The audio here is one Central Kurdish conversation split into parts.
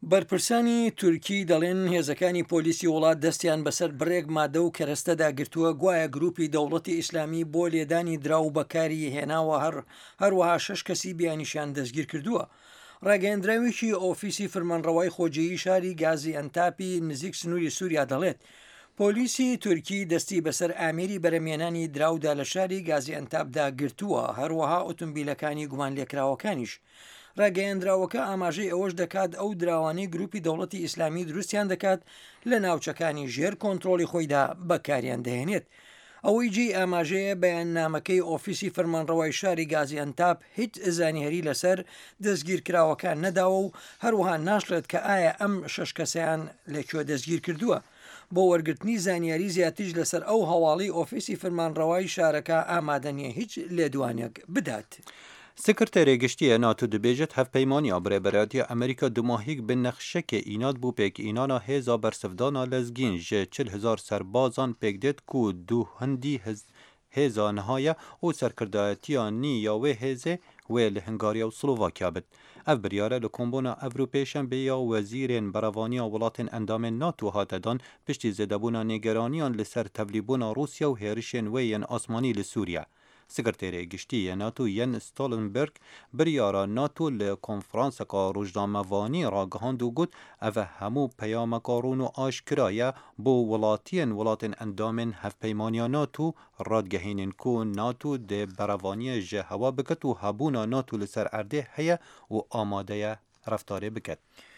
بەرپرسانی تورکی دەڵێن هێزەکانی پۆلیسی وڵات دەستیان بەسەر بڕێک مادە و کەرەستەدا گرتووە گوایە گروپی دەوڵەتی ئیسلامی بۆ لێدانی دراو بەکاری هێناوە هەروەها 6 کەسی بیانیشیان دەستگیر کردووە. ڕاگەیەندراوێکی ئۆفیسی فرمانڕەوای خۆجێیی شاری گازی ئەنتاپی نزیک سنووری سووریا دەڵێت پۆلیسی تورکی دەستی بەسەر ئامێری بەرەمێنانی دراودا لە شاری گازی ئەنتاپدا گرتووە، هەروەها ئۆتۆمبیلەکانی گومان لێکراوەکانیش. ڕاگەیەندراوەکە ئاماژەی ئەوەش دەکات ئەو دراوانەی گروپی دەوڵەتی ئیسلامی دروستیان دەکات لە ناوچەکانی ژێر کۆنتترۆلی خۆیدا بەکاریان دەهێنێت. ئەوەی جێی ئاماژەیە بەیاننامەکەی ئۆفیسی فەرمانڕەوای شاری گازی ئەنتاپ هیچ زانیهێری لەسەر دەستگیرکراوەکان نەداوە و هەروەها ناشڵێت کە ئایا ئەم 6 کەسیان لەکوێ دەستگیر کردووە. بۆ وەرگرتنی زانیاری زیاتریش لەسەر ئەو هەواڵی ئۆفیسی فەرمانڕەوای شارەکە ئامادە نیە هیچ لێدوانێک بدات. سکرتێری گشتیە ناتو دەبێژێت هەفپەیمانیا بڕێبەرەتیە ئەمریکا دوماهیک bi nexşekê înat bû pêkînana hêza bersivdana lezgîn ji 40,000 serbazan pêk dêt ku du hindî hêza nihaye û serkirdayetiya nî ya wê hêzê wê li Hungariya û Slovakya bit. Ev biryare li kombona Ewropêşembê ya wezîrên berevaniya welatên endamên NATO hate dan piştî zêdebûna nêgeraniyan li ser tevlîbûna Rûsya û hêrişên wê yên asmanî li Sûriye. Sekreterê giştî yê NATO Jens Stoltenberg biryara NATO li konferanseka rojnamevanî ragihand û got ev hemû peyameka rûn û aşkira ye bo welatên endamên hevpeymaniya NATO radgehînin ku NATO dê berevaniyê ji hewa biket û hebûna NATO li ser erdê heye û amade ye reftarê biket.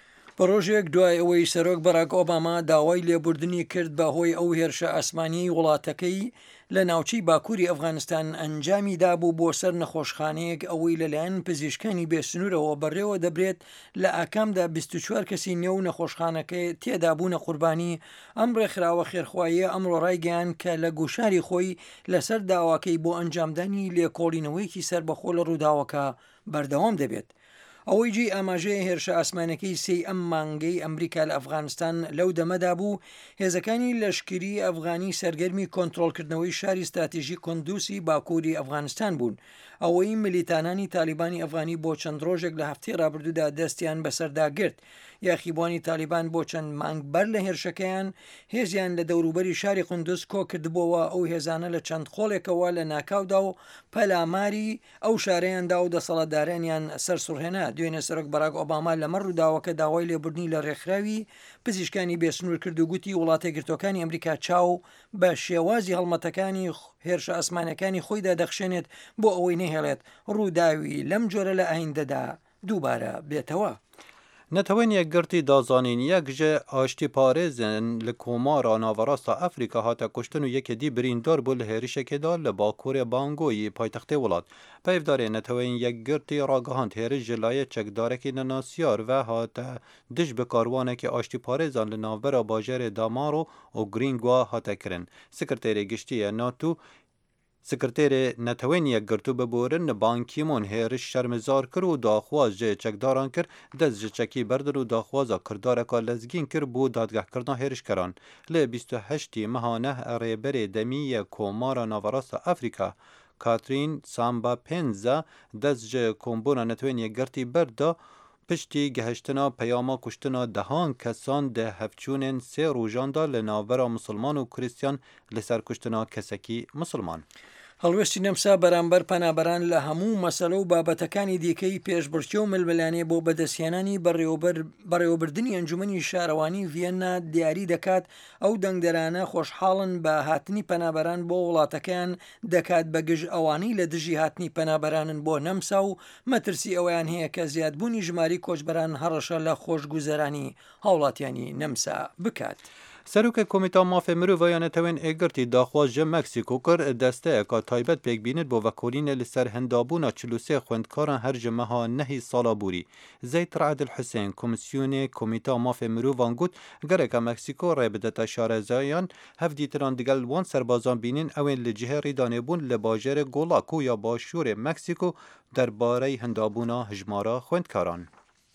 ڕۆژێک دوای ئەوەی سەرۆک بەراک ئۆباما داوای لێبوردنی کرد بەهۆی ئەو هێرشە ئاسمانی وڵاتەکەی لە ناوچەی باکووری ئەفغانستان ئەنجامی دابوو بۆ سەر نەخۆشخانەیەک ئەوەی لەلایەن پزیشکانی بێسنوورەوە بەڕێوە دەبرێت لە ئاکامدا 24 کەسی نێو نەخۆشخانەکەی تێدا بوونە قوربانی ئەم ڕێکخراوە خێرخواییە ئەمڕۆ ڕایگەیاند کە لە گوشاری خۆی لەسەر داواکەی بۆ ئەنجامدانی لێکۆڵینەوەیەکی سربەخۆ لە ڕووداوەکە بەردەوام دەبێت. ئەوەی جێی ئاماژەیە هێرشە ئاسمانەکەی سی ئەم مانگەی ئەمریکا لە ئەفغانستان لەو دەمەدا بوو هێزەکانی لەشکری ئەفغانی سەرگەرمی کۆنتترۆلکردنەوەی شاری استراتیژی کۆندوسی باکووری ئەفغانستان بوون. ئەوەی ملیتانانی تالیبانی ئەفغانی بۆ چەند ڕۆژێک لە هەفتەی ڕابردوودا دەستیان بەسەردا گرت. یاخیبوانی تالیبان بۆ چەند مانگ بەر لە هێرشەکەیان هێزیان لە دەوروبەری شاری قوندوس کۆ کردبووەوە. ئەو هێزانە لە چەند خۆڵێکەوە لە ناکاودا و پەلاماری ئەو شارەیاندا و دەسەڵاتدارانیان سەرسوڕهێنا. دوێنێ سەرۆک بەراک ئۆباما لەمە ڕووداوەکە داوای لێبوردنی لە ڕێکخراوی پزیشکانی بێسنوور کرد و گوتی وڵاتە گرتوەکانی ئەمریکا چاو بە شێوازی هەڵمەتەکانی هێرشە ئاسمانەکانی خۆیدا دەخشێنێت بۆ ئەوەی نەهێڵێت ڕووداوی لەم جۆرە لە ئایندەدا دووبارە بێتەوە. نەتەوەین یەکگرتی دازانین یەک ji aştî parêzên li komara naverasta Efrîka hate kuştin û yekê dî birîndar bû li hêrişekê da li Bakurê Bangoyê paytextê welat. Peyvdarê netewên yekgirtî ragihand hêriş ji layê çekdarekî nenasyar ve hate dij bi karwanekî aştî parêzan li navbera bajarê Damaro û Grîngwa hate kirin. Sekretêrê giştî NATO Sekretêrê netewên yekgirtû biborin li Ban Ki-moon hêriş şermizar kir û daxwaz ji çekdaran kir dest ji çekî berdin û daxwaza kirdareka lezgîn kir bû dadgehkirina hêrişkeran. Li 28 meha neh rêberê demî yê komara naverasta Efrîka Katrin Samba-Penza dest ji kombûna netewên yekgirtî berda piştî gihiştina peyama kuştina dehan kesan di hevçûnên sê rojan da li navbera Musulman û Kristyan li ser kuştina kesekî Musulman. هەڵوێستی نەمسا بەرامبەر پەنابەران لە هەموو مەسەلە و بابەتەکانی دیکەی پێشبڕکێ و ململانێ بۆ بەدەستهێنانی بەڕێوەبردننی ئەنجومەنی شارەوانی ڤێننا دیاری دەکات ئەو دەنگدەرانە خۆشحاڵن بە هاتنی پەنابەران بۆ وڵاتەکەیان دەکات بەگژ ئەوانەی لە دژی هاتنی پەنابەرانن بۆ نەمسا و مەترسی ئەویان هەیە کە زیادبوونی ژماری کۆچبەران هەڕەشە لە خۆشگوزەرانی هاوڵاتیانی نەمسا بکات. Serokê Komîta Mafê Mirovan ya Netewên Êgirtî daxwaz ji Meksîko kir desteyeka taybet pêkbînit bo vekolînê li ser hindabûna 43 xwendkaran her ji meha nehî sala borî. Zeyt Raedil Hüseyin Komîsyonê Komîta Mafê Mirovan got gereka Meksîko rê bidete şarezayan hevdîtiran digel wan serbazan bînin ewên li cihê rêdanêbûn li bajarê Golako ya başûrê Meksîko derbarey hindabûna hijmara xwendkaran.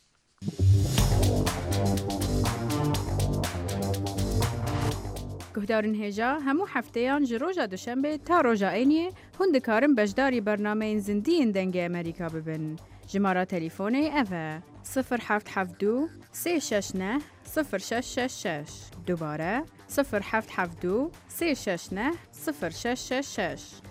Guhdarên hêja hemû hefteyan ji roja duşembe ta roja Eyniyê hûn dikarin beşdarî bernameyên zindiyên dengê Amerîka bibin. Jimara telîfonê ev e. 072 369 0666 دوباره 072 369 0666.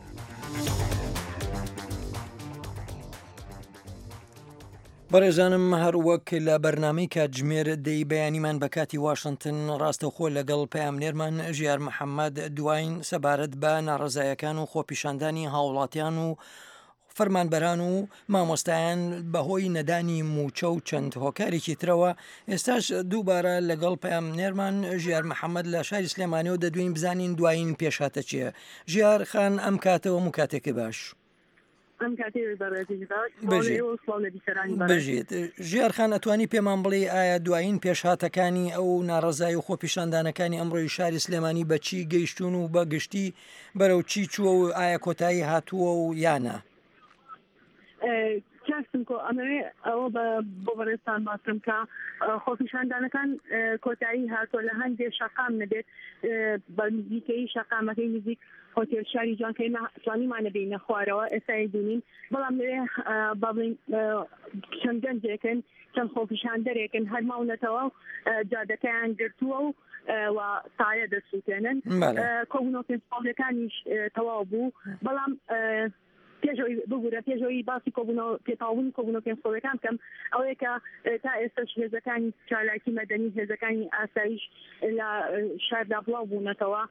بەڕێزانم هەروەک لە بەرنامەی کاتژمێر دەی بەیانیمان بە کاتی واشنگتن ڕاستەوخۆ لەگەڵ پەیامنێرمان ژیار محەممەد دوایین سەبارەت بە ناڕزایەکان و خۆپیشاندانی هاوڵاتیان و فەرمانبەران و مامۆستایان بەهۆی نەدانی موچە و چەند هۆکارێکی ترەوە ئێستاش دووبارە لەگەڵ پەیامنێرمان ژیار محەممەد لە شاری سلێمانیەوە دەدوین بزانین دوایین پێشاتە چییە. ژیار خان ئەم کاتەوە و کاتێکی باش. بژێت ژیار خان ئەتوانی پێمان بڵێ ئایا دوایین پێشهاتەکانی ئەو ناڕزایی و خۆپیشاندانەکانی ئەمڕۆی شاری سلێمانی بە چی گەیشتون و بە گشتی بەرەو چی چووە و ئایا کۆتایی هاتووە و یانە؟ چاستمکۆ ئەمەوێ ئەوە بۆ بەڕێستان باسم کە خۆپیشاندانەکان کۆتایی هاتۆ لە هەندێک شەقام نەبێت بە نزیکەی شەقامەکەی نزیک هۆتێل شاری جوانکەی توانیمانە بینە خوارەوە ئێستا بینین بەڵام لێ بڵین چەند گەنجێکن چەند خۆپیشاندەرێکن هەرماونەتەوە و جادەکەیان گرتووە و تایە دەسووتێنن کۆبوونەوە پێنجساڵیەکانیش تەواو بوو بەڵام پێشەوەی ببوورە پێشەوەی باسی پێتاوبوونی کۆبوونەوە پێنجساڵیەکان بکەم ئەوەیە کە تا ئێستاش هێزەکانی چالاکی مەدەنی هێزەکانی ئاسایش لە شاردا بڵاو بوونەتەوە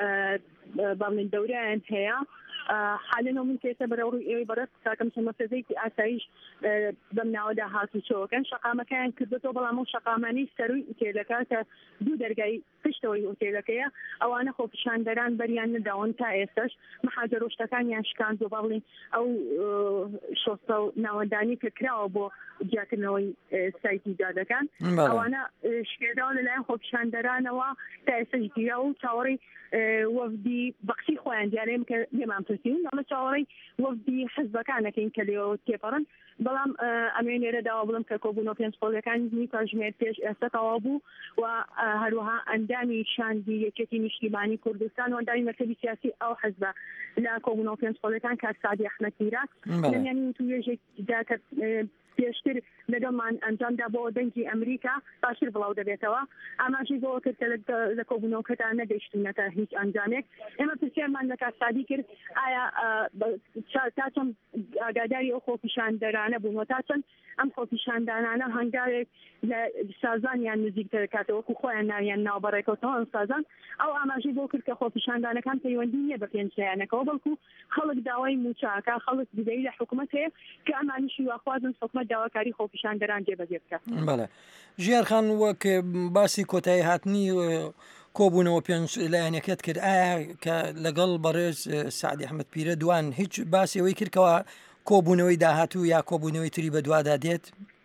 بەڵێن دەورەیان هەیە حالەنەوە من کێسە بەرەوڕووی ئێوەی بەڕست کاکەم سەمەسەزەیکی ئاسایش بەم ناوەدا هاتوچۆکەن شەقامەکەیان کردێتەوە بەڵام ئەو شەقامانەی سەرووی ئوتێلەکە کە دوو دەرگای پشتەوەی ئوتێلەکەیە ئەوانە خۆپیشاندەران بەریان نەداون تا ئێستش مەحاجە ڕۆشتەکانیان شکاند و بەڵێن ئەو شۆستە و ناوەندانی کە کراوە بۆ جیاکردنەوەی سایتی جادەکان ئەوانە شکێداوە لەلایەن خۆپیشاندەرانەوە تا ئێستش گیرا و چاوەڕی وەفدی بەخشی خۆیان دیارەیەم کە لێمان پرسیون ئەمە چاوەڕی وەفدی حزبەکانەکەین کە لێەوە تێپەڕن بەڵام ئەمێ لێرە داوا بڵم کە کۆبوونەوە پێنجساڵیەکانی کاژمێر پێش ئێستا تەواو بوو و هەروەها ئەندامی شاندی یەکێتی نیشتیمانی کوردستان و ئەندامی مەرکەزی سیاسی ئەو حزبە لە کۆبوونەوە پێنجساڵیەکان کاک سعدی ئەحمەد میرات لەمیانی توێژێکدا کە پێشتر لەگەڵمان ئەنجامدا بۆ دەنگی ئەمریکا باشتر بڵاو دەبێتەوە ئاماژەی بۆ کرد لە کۆبوونەوەکەدا نەگەیشتونەتە هیچ ئەنجامێک ئێمە پرسیارمان لە کاک سعدی کرد ئایا تا چەند ئاگاداری ئەو خۆپیشاندەرانە بوون تا چەند ئەم خۆپیشاندانانە هەنگاوێک لە سازانیان نزیک دەکاتەوە وەکو خۆیان ناویان ناوبەڕێکەوتەوە سازان ئەو ئاماژەی بۆ کرد کە خۆپیشاندانەکان پەیوەندی نییە بە پێنجشەیانەکەەوە بەڵکو خەڵک داوای موچاکە خەڵک بدەی لە حکوومەت هەیە کە ئەمانیشی واخوازن حکوومەت داواکاری خۆپیشاندەران جێبەجێ بکات. بەڵێ ژیار خان وەک باسی کۆتایی هاتنی کۆبوونەوە پێنج لایەنەکەت کرد ئایا کە لەگەڵ بەڕێز سعدی ئەحمەد پیرە دوان هیچ باسیەوەی کردکەوە کۆبوونەوەی داهاتوو یا کۆبوونەوەی تری بە دوادا دێت؟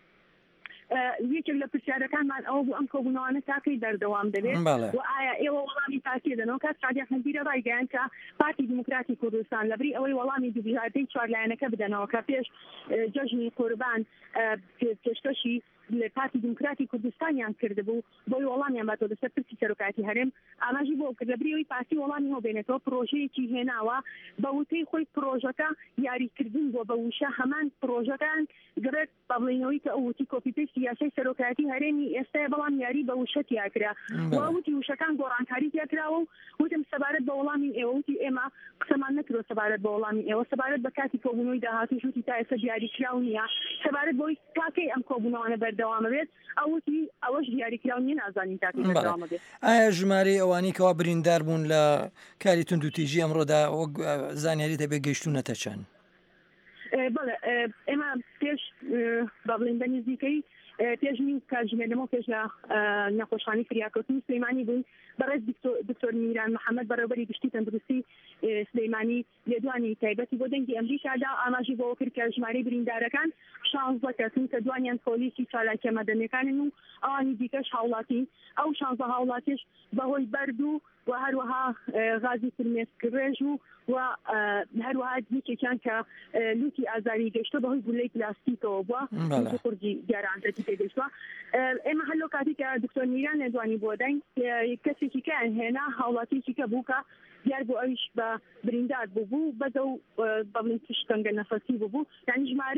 یەکێک لە پرسیارەکانمان ئەوە بوو ئەم کۆبوونەوەانە تاکەی دەردەوام دەبێت و ئایا ئێوە وەڵامی تاکێ دەنەوە کات سعدی ئەحمەد پیرە ڕایگەیاند کە پارتی دیموکراتی کوردستان لەبری ئەوەی وەڵامی دووبیژاردەی چوارلایەنەکە بدەنەوە کە پێش جەژنی قوربان پێشکەشی لە پارتی دیموکراتی کوردستانیان کردبوو بۆی وەڵامیان باتەوە لەسەر پرسی سەرۆکاتی هەرێم ئاماژی بۆ کرد لەبری ئەوەی پارتی وەڵامی هەڵبێنێتەوە پرۆژەیەکی هێناوە بە وتەی خۆی پرۆژەکە یاریکردن بۆ بە وشە هەمان پرۆژەکان گرێت بە بڵێنەوەی کە ئەوتی کۆپیپێستی یاسای سەرۆکاتی هەرێمی ئێستاە بەڵام یاری بە وشە تیاکرا وتی وشەکان گۆڕانکاری تیاکراوە و وتم سەبارەت بە وەڵامی ئێوەوتی ئێمە قسەمان نەکرۆ سەبارەت بە وەڵامی ئێوە سەبارەت بە کاتی کۆبوونەوەی داهاتوو وتی تا ئێستا دیاریکراو نییە سەبارەت بۆی کاکەی ئەم کۆبوونەوەانە بەردەوامە بێت ئەوتی ئەوەش دیاریکراو نیە نازانین تاکەی بەردەوامە بێت. ئایا ژمارەی ئەوانەی کەوا بریندار بوون لە کاری توندوتیژی ئەمڕۆدا وەک زانیاری دەبێت گەیشتونەتە چەند؟ بەڵێ ئێمە پێش بە بڵێن بە نزیکەی پێشنی کاتژمێرەوە پێش لە نەخۆشخانەی فریاکەوتنی سلەیمانی بوون بەڕێز دکتۆر میران محەممەد بەڕێوەبەری گشتی تەندروستی سلەیمانی لێدوانی تایبەتی بۆ دەنگی ئەمریکادا ئاماژی بۆ کرد کە ژمارەی بریندارەکان 16 کەسن کە دوانیان پۆلیسی چالاکیە مەدەنیەکانن و ئەوانی دیکەش هاوڵاتی ئەو 16 هاوڵاتیش بەهۆی بەرد و هەروەها غازی فرمێسکڕێژ و هەروەها یەکێکیان کە لوتی ئازاری گەشتە بەهۆی گولەی پلاستیکەوە بووە قورجی گیارانجەتی پێگەشتووە. ئێمە هەلۆ کاتی کە دکتۆر میران لێدوانی بۆ دەنگ کەسێکی کەیان هێنا هاوڵاتیکی کە بوو کە دیار بۆ ئەویش بە بریندار بوو بەدە و بەڵێن تشتەنگە نەفەسی بوو یعنی ژمارەی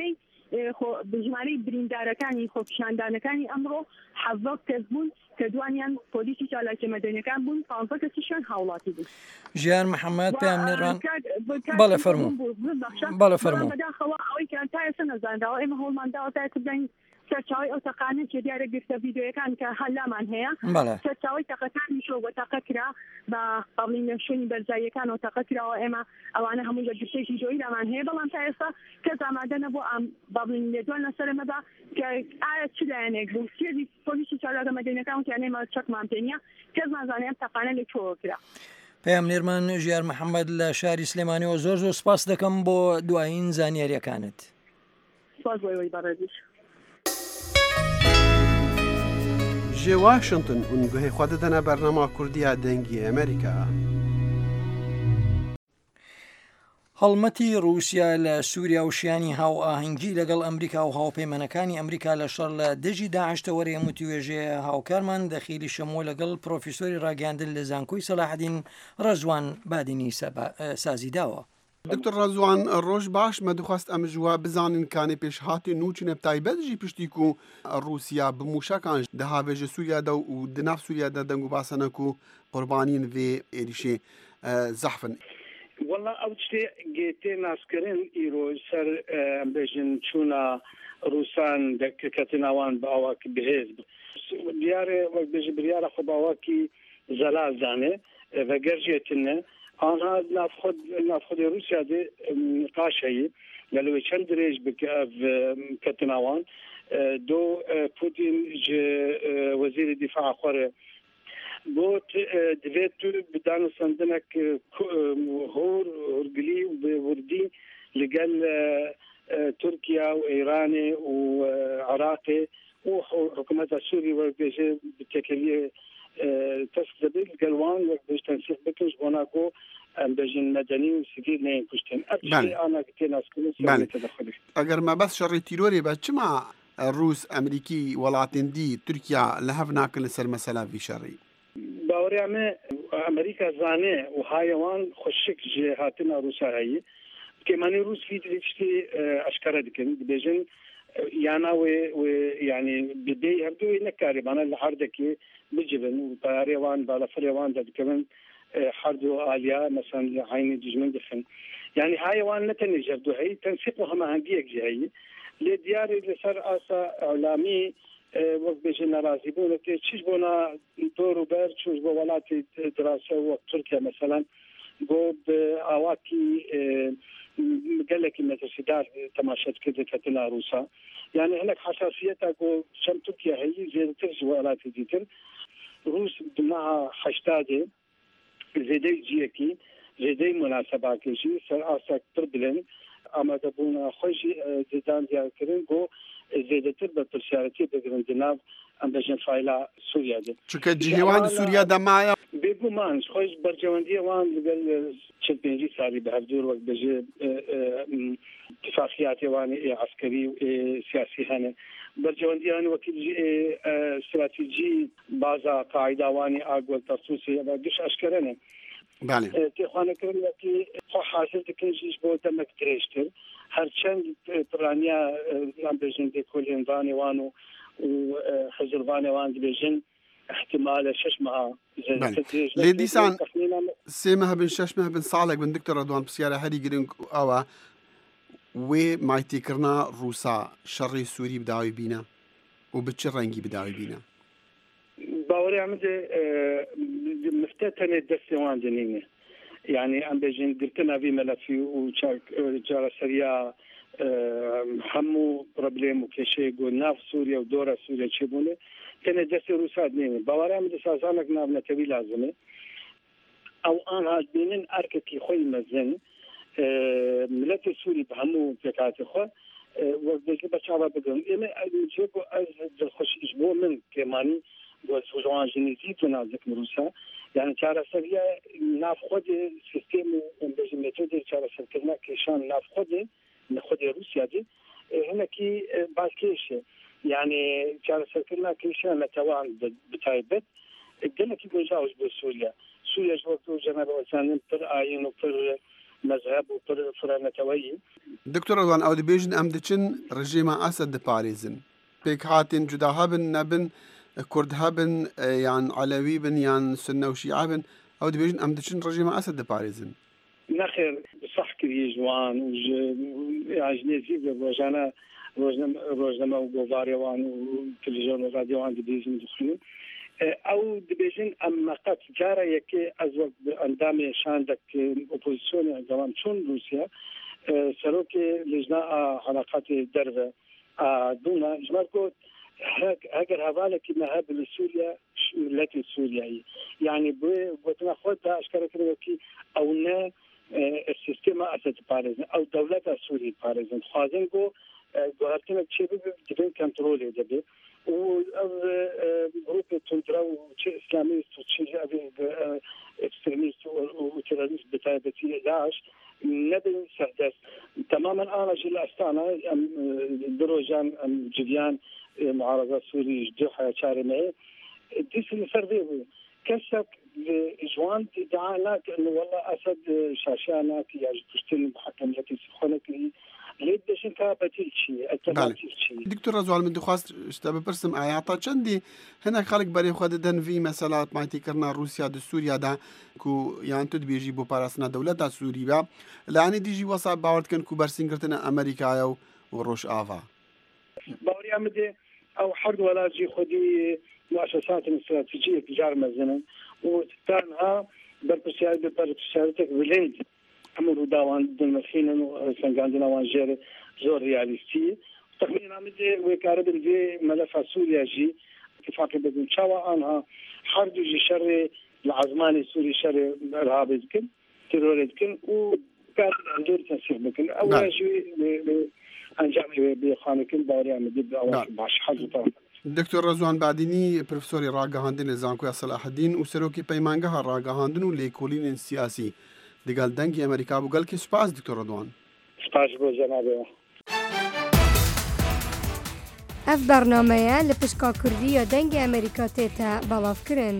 بژمارەی بریندارەکانی خۆپیشاندانەکانی ئەمڕۆ 17 کەس بوون کە دوانیان پۆلیسی چالاکی مەدەنیەکان بوون 15 کەسیشیان هاوڵاتی بوون. ژیان محەممەد پامنێڕان بەڵێ فەرموو بەڵێ فەرموو بەداخەوە ئەوەی کە تا ئێستا نەزانراوە ئێمە هەوڵمانداوە تا کردن سەرچاوی ئەو تەقانە کە دیارە گرتە ڤیدیۆیەکان کە هەلامان هەیە سەرچاوی تەقەکانی شۆ بۆ تەقە کرا بە قبڵینە شوێنی بەرزاییەکان و تەقە کراوە ئێمە ئەوانە هەموو لە گرتێکی ژۆی لامان هەیە بەڵام تا ئێستا کەس ئامادە نەبوو ئەم بابلین لێدوان لەسەرمەدا کە ئایا چ لایەنێک بوو سێری پۆلیسی چالاکە مەدەنیەکان وتیانێمە چەکمان پێ نییە کەس نازانێ ئەم تەقانە لەکوێوە کرا. پامنێرمان ژیار محەممەد لە شاری سلێمانیەوە زۆر سپاس دەکەم بۆ دوایین زانیاریەکانت. سپاس بۆی بەڕێزیش. جێ واشنگتن ئونگوهەی خوا دەدەنە بەرنەما کوردیا دەنگی ئەمریکا. هەڵمەتی رووسیا لە سووریا و شیانی هاو ئاهەنگی لەگەڵ ئەمریکا و هاوپەیمانەکانی ئەمریکا لە شەڕ لە دژی داعشتەوەرە وتیوێژێ هاوکارمان دەخیلی شەمۆ لەگەڵ پرۆفیسۆری ڕاگەاندن لە زانکۆی سەلاحەدین ڕەزوان بادینی سازی داوە. دکتۆر ڕەزوان ڕۆژ باش مەدوخواست ئەم ژوە بزانین کانێ پێشهاتی نوچنە تایبەتژی پشتیک و رووسیا بموشەکان دەهاوێژە سووریادا و دناف سووریادا دەنگ و باسەنەک و قوربانین vê êrişê zehfin. والله ئەو شتێ گێتێ ناسکردن ئیرۆژ سەر بێژن چوونە رووسان کەتناوان بە ئاواکی بەهێز دیارێ وەک بێژ بریارە خۆ باواکی زەلال زانێ بەگەرژێتنە آنها نافخۆدی رووسیا دێ نقاش هەیە لەلوێ چەند درێژ کەتناوان دو پوتین وەزیری دیفاع خۆرە بۆ دەبێت بدانە سندنێک هۆرگلی و بێوردی لەگەل تورکیا و ئێرانێ و عراقێ و حکوومەتە سووری وەربێژێ بتێکەلیە تەست دەبێت گەلوان وەک بێژ تەنسیق بکەش بۆ ناکۆ بێژن مەدەنی و سیڤیل نەیەن کوشتن ئەمە تێ ناسکردن ئەگەر مەبەست شەڕی تیرۆری بە چما رووس ئەمریکی وڵاتین دی تورکیا لە هەف ناکەن لەسەر مەسەلا ڤی باوەریامە ئەمریکا زانێ و هایەوان خۆشک ژێ هاتنە رووسا هەیە کێمانی رووس فیدریشتی ئەشکارە دکن دبێژن یاناوێ یعنی بدەی هەردووی نەکاریبانە لە هەردەکی بجبن و پارێوان بالەفرێوان دەدکەون هەردوو ئالیا مەسەن لە عینی دژمن دخن یعنی هایەوان نەتەنێ ژەردوو هەیە تەنسیق و هەماهەنگیەک جێ هەیە لێ دیاری لەسەر ئاسا ئەولامی وەک بێژە ناڕازی بوون چیش بۆنا دۆر و بەر چوش بۆ وڵاتی دراسە وەک تورکیا مەسەلەن بۆ ئاواکی گەلێکی مەترسیدار تەماشەت کرد کەتنە رووسا یعنی هەنێک حساسیەتە بۆ چەند تورکیا هەیە زێدەتر ji وڵاتی دیتر رووس دماها حەشتادێ زێدەی جیەکی زێدەی مناسەباکێژی سەر ئاسا پڕ بلێن ئامادەبوونە خۆشی زێدان دیارکردن بۆ زێدەتر بە پرسیارەتی بگرن ناو ئەم بەژن فایلا سووریا دێت چونکە جیهێوان سووریا دەمایە بێگومان خۆش بەرجەوەندیەوان لەگەل چەند پێنجی ساڵی بە هەردوور وەک بەژێ اتفاقیاتێوانی عسکەری و سیاسی هەنێ بەرجەوەندیانی وەکی استراتیجی بازا قاعداوانی ئاگوەل تەرسوسی گشت ئەشکەرەنێ تێخوانەکردن وەکی خۆ حاضر دکەنجیش بۆ دەمەک درێژتر هەرچەند پرانیا بێژن دێکۆلێنوانێوان و حزبوانێوان دبێژن احتمالە 6 مەها لێ دیسان 3 مەه بن 6 مەه بن ساڵێک بن دکتۆر ڕەدوان پرسیارە هەری گرنگ ئەوە وێ مایتیکردنا رووسا شەڕی سووری بداوی بینە و بچ ڕەنگی بداوی بینە باوەریامە مفتە تەنێ دەستێوان دنینێ یعنی ئەم بێژین گرتناوی مەلەفی و جارەسەریا هەموو پرۆبلێم و کێشەیە گۆ ناو سووریا و دۆرە سووریا چێ بوونێ تەنێ دەستی رووسا دنێنێ باوەریامە سازانێک ناونەتەوی لازمێ ئەو ئانها بینن ئەرکێکی خۆی مەزن ملەتی سووری بە هەموو پێکاتی خۆ وەک بەچاوە بگرن ئێمە جێگۆ ئەز دڵخۆشیش بۆ من پێمانی وەزوژوان ژنیزی تو نازکم رووسا یعنی چارەسەریە نافخۆدێ سیستێم و بێژن مێتۆدێ چارەسەرکردنا کێشان نافخۆدێ نەخۆدێ رووسیا دێ هەنێکی باسکێشێ یعنی چارەسەرکردنا کێشان نەتەوان بتایبەت گەلێکی گۆژاوش بۆ سووریا سووریا وەک جەنابەوەزانن پڕ ئاین و پڕ مذهب و فرانەتەوەی. دکتۆر ڕەدوان ئەو دەبێژن ئەم دەچن ڕژێمە ئەسەد دەپارێزن پێک هاتین جودا هەبن نەبن کورد هەبن یان عەلەوی بن یان سنە و شیعە بن ئەو دەبێژن ئەم دەچن ڕژێمە ئەسەد دەپارێزن. نەخێر صح کردی جوان و ئاژنێزی ڕۆژانە ڕۆژنامە و گۆڤارێوان و تەلەڤیزیۆن و رادیۆوان دەبێژن دخلون ئەو دەبێژن ئەمە قەت جارە یەکێ ئەز وەک ئەندامی شاندەک ئۆپۆزیسیۆنی ئەنجەڵان چۆن رووسیا سەرۆکێ لێژنا عەلاقاتی دەرڤە دونا ژمار گوت ئەگەر هەڤالێکی مەهەب لە سووریا ملەتی سووریایی یعنی گوتنە خۆتدا ئەشکارەکردەوەکی ئەو نە سیستێمە ئەسەد پارێزن ئەو دەوڵەتە سووری پارێزن خوازن گۆ گوهرتنە چێ دەبێن کەنترۆلێ دەبێت و گروپی تندرا و چه اسلامیست و چه اکستریمیست و تروریست بتایبەتی داعش نبن سەردەست تماما ئاماژی لە ئەستانە درۆژان جریان معارضە سووری جوحە چارەمەیە دیسی لەسەر بێ بوو کەسێک جوان ادعا ناکە انه والله ئەسەد شاشیان ناکە یا پشتین محکەمەتی خۆنەکەی لێت دەشن کا بەتیل چیە ئەلتەرناتیڤ چیە. دکتۆر ڕەزوان من دەخواست شتە بپرسم ئایا تا چەندی هەنێک خەڵک بەرێ خۆ دەدەن ڤی مەسەلا مایتیکردنا رووسیا دە سووریادا کو یان تو دبێژی بۆ پاراستنا دەوڵەتە سووری بە لەیانی دیژی وەسا باوەڕکەن کو بەرسینگرتنە ئەمریکایە و ڕۆژئاوا باوەڕیان بدێ ئەو هەردوو وڵاتی خودی مؤسسات استراتیجیە تجار مەزنن و تانها بەرپرسیارەتێک بلند ئەمە ڕووداوان دڵمەخینن و سەنگاندنەوان ژێر زۆر ریالیستی تقریبا بدێ وێکارە بن دێ مەلەفە سووریاژی اتفاقی بگون چاوە ئانها هەردووژی شەڕێ لە عەزمانی سووری شەڕێ ئەرهابێ بکن ترۆرێ بکن و کار ئەندۆر تەنسیق بکن ئەوەژی ئەنجامی بێخانەکن باوەڕیان بدێ ئەوە باش حەزتان. دکتۆر ڕەزوان بادینی پرۆفسۆری ڕاگەهاندن لە زانکۆی سەلاحەدین و سەرۆکی پەیمانگەها ڕاگەهاندن و لێکۆڵینên سیاسی لەگەڵ دەنگی ئەمریکا بوو گەلکی سوپاس دکتۆر ڕەدوان. سپاس بۆ جەنابێ. ئەف بەرنامەیە لە پشکا کوردیە دەنگی ئەمریکا تێتە بەڵاوکردن.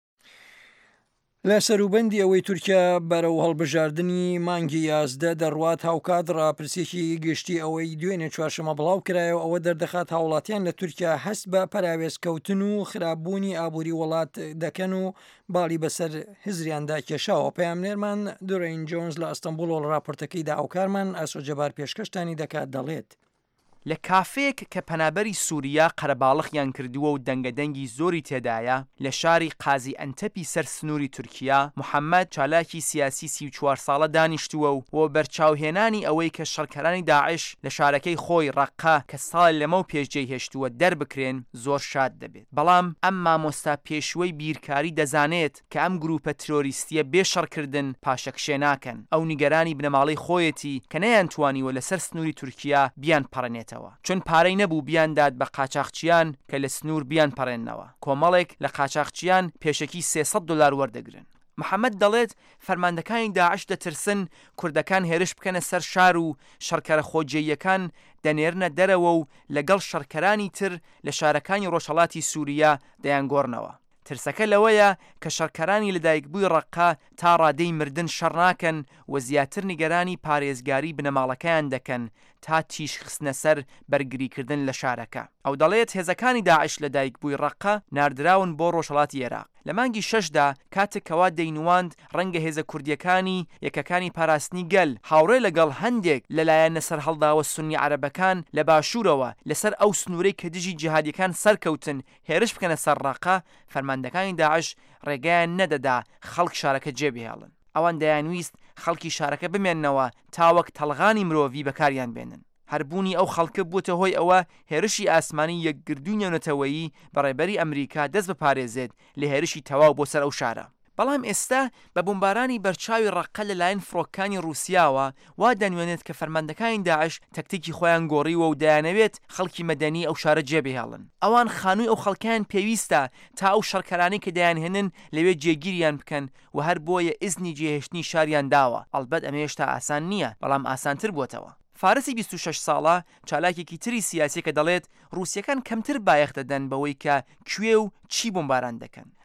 لە سەروبەندی ئەوەی تورکیا بەرەو هەڵبژاردننی مانگی 11 دەڕوات هاوکات ڕاپرسێکی گشتی ئەوەی دوێنێ چوارشەمە بڵاو کرایەوە ئەوە دەردەخات هاوڵاتیان لە تورکیا هەست بە پەراوێزکەوتن و خراپبوونی ئابووری وڵات دەکەن و باڵی بەسەر هزریاندا کێشاوە. پەیامنێرمان دورین جۆنز لە ئەستەمبول و ڕاپۆرتەکەیدا ئەوکارمان ئەسۆجەبار پێشکەشتانی دەکات دەڵێت لە کافەیەک کە پەنابەری سووریا قەرەباڵغیان کردووە و دەنگەدەنگی زۆری تێدایە لە شاری قازی ئەنتەپی سەر سنووری تورکیا محەممەد چالاکی سیاسی 34 ساڵە دانیشتووە و بەرچاوهێنانی ئەوەی کە شەڕکەرانی داعش لە شارەکەی خۆی ڕەققا کە ساڵ لەمە و پێشجێی هێشتووە دەربکرێن زۆر شاد دەبێت. بەڵام ئەم مامۆستا پێشوەی بیرکاری دەزانێت کە ئەم گروپە ترۆریستیە بێشەڕکردن پاشەکشێ ناکەن ئەو نیگەرانی بنەماڵەی خۆیەتی کە نەیانتوانیوە لەسەر سنووری تورکیا بیان پەڕێنێت چون پارەی نەبوو بیانداد بە قاچاقچیان کە لە سنوور بیان پەڕێنەوە کۆمەڵێک لە قاچاقچیان پێشەکی $300 وەردەگرن. محەممەد دەڵێت فەرماندەکانی داعش دەترسن کوردەکان هێرش بکەنە سەر شار و شەڕکەرە خۆجێیەکان دەنێرنە دەرەوە و لەگەڵ شەڕکەرانی تر لە شارەکانی ڕۆژهەڵاتی سووریا دەیانگۆڕنەوە. ترسەکە لەوەیە کە شەڕکەرانی لەدایکبووی ڕەققا تا ڕادەی مردن شەڕ ناکەن و زیاتر نیگەرانی پارێزگاری بنەماڵەکەیان دەکەن تا تیش خستنە سەر بەرگریکردن لە شارەکە. ئەو دەڵێت هێزەکانی داعش لەدایکبووی ڕەققە ناردراون بۆ ڕۆژهەڵاتی عێراق. لە مانگی 6دا کاتێکەوە دەینوواند ڕەنگە هێزە کوردیەکانی یەکەکانی پاراستنی گەل هاوڕێ لەگەڵ هەندێک لەلایەنە سەر هەڵداوە سونی عەرەبەکان لە باشوورەوە لەسەر ئەو سنوورەی کە دژی جیهادیەکان سەرکەوتن هێرش بکەنە سەر ڕەققە فەرماندەکانی داعش ڕێگایان نەدەدا خەڵک شارەکە جێبهێڵن. ئەوان دەیانویست خەڵکی شارەکە بمێننەوە تاوەک تەڵغانی مرۆڤی بەکاریان بێنن. هەربوونی ئەو خەڵکە بووتە هۆی ئەوە هێرشی ئاسمانی یەکگردووی نێونەتەوەیی بەڕێبەری ئەمریکا دەست بپارێزێت لە هێرشی تەواو بۆ سەر ئەو شارە. بەڵام ئێستا بە بۆمبارانی بەرچاوی ڕەققە لەلایەن فڕۆکەکانی رووسیاوە وا دەنوێنێت کە فەرماندەکانی داعش تەکتیکی خۆیان گۆڕیوە و دەیانەوێت خەڵکی مەدەنی ئەو شارە جێبهێڵن. ئەوان خانووی ئەو خەڵکیان پێویستە تا ئەو شەڕکەرانی کە دەیانهێنن لەوێ جێگیریان بکەن و هەر بۆیە ئیزنی جێهێشتنی شاریان داوە. ئەڵبەت ئەمە هێشتا ئاسان نییە بەڵام ئاسانتر بووەتەوە. فارسی 26 ساڵە چالاکێکی تری سیاسی کە دەڵێت رووسیەکان کەمتر بایەخ دەدەن بەوەی کە کوێ و چی بۆمباران دەکەن.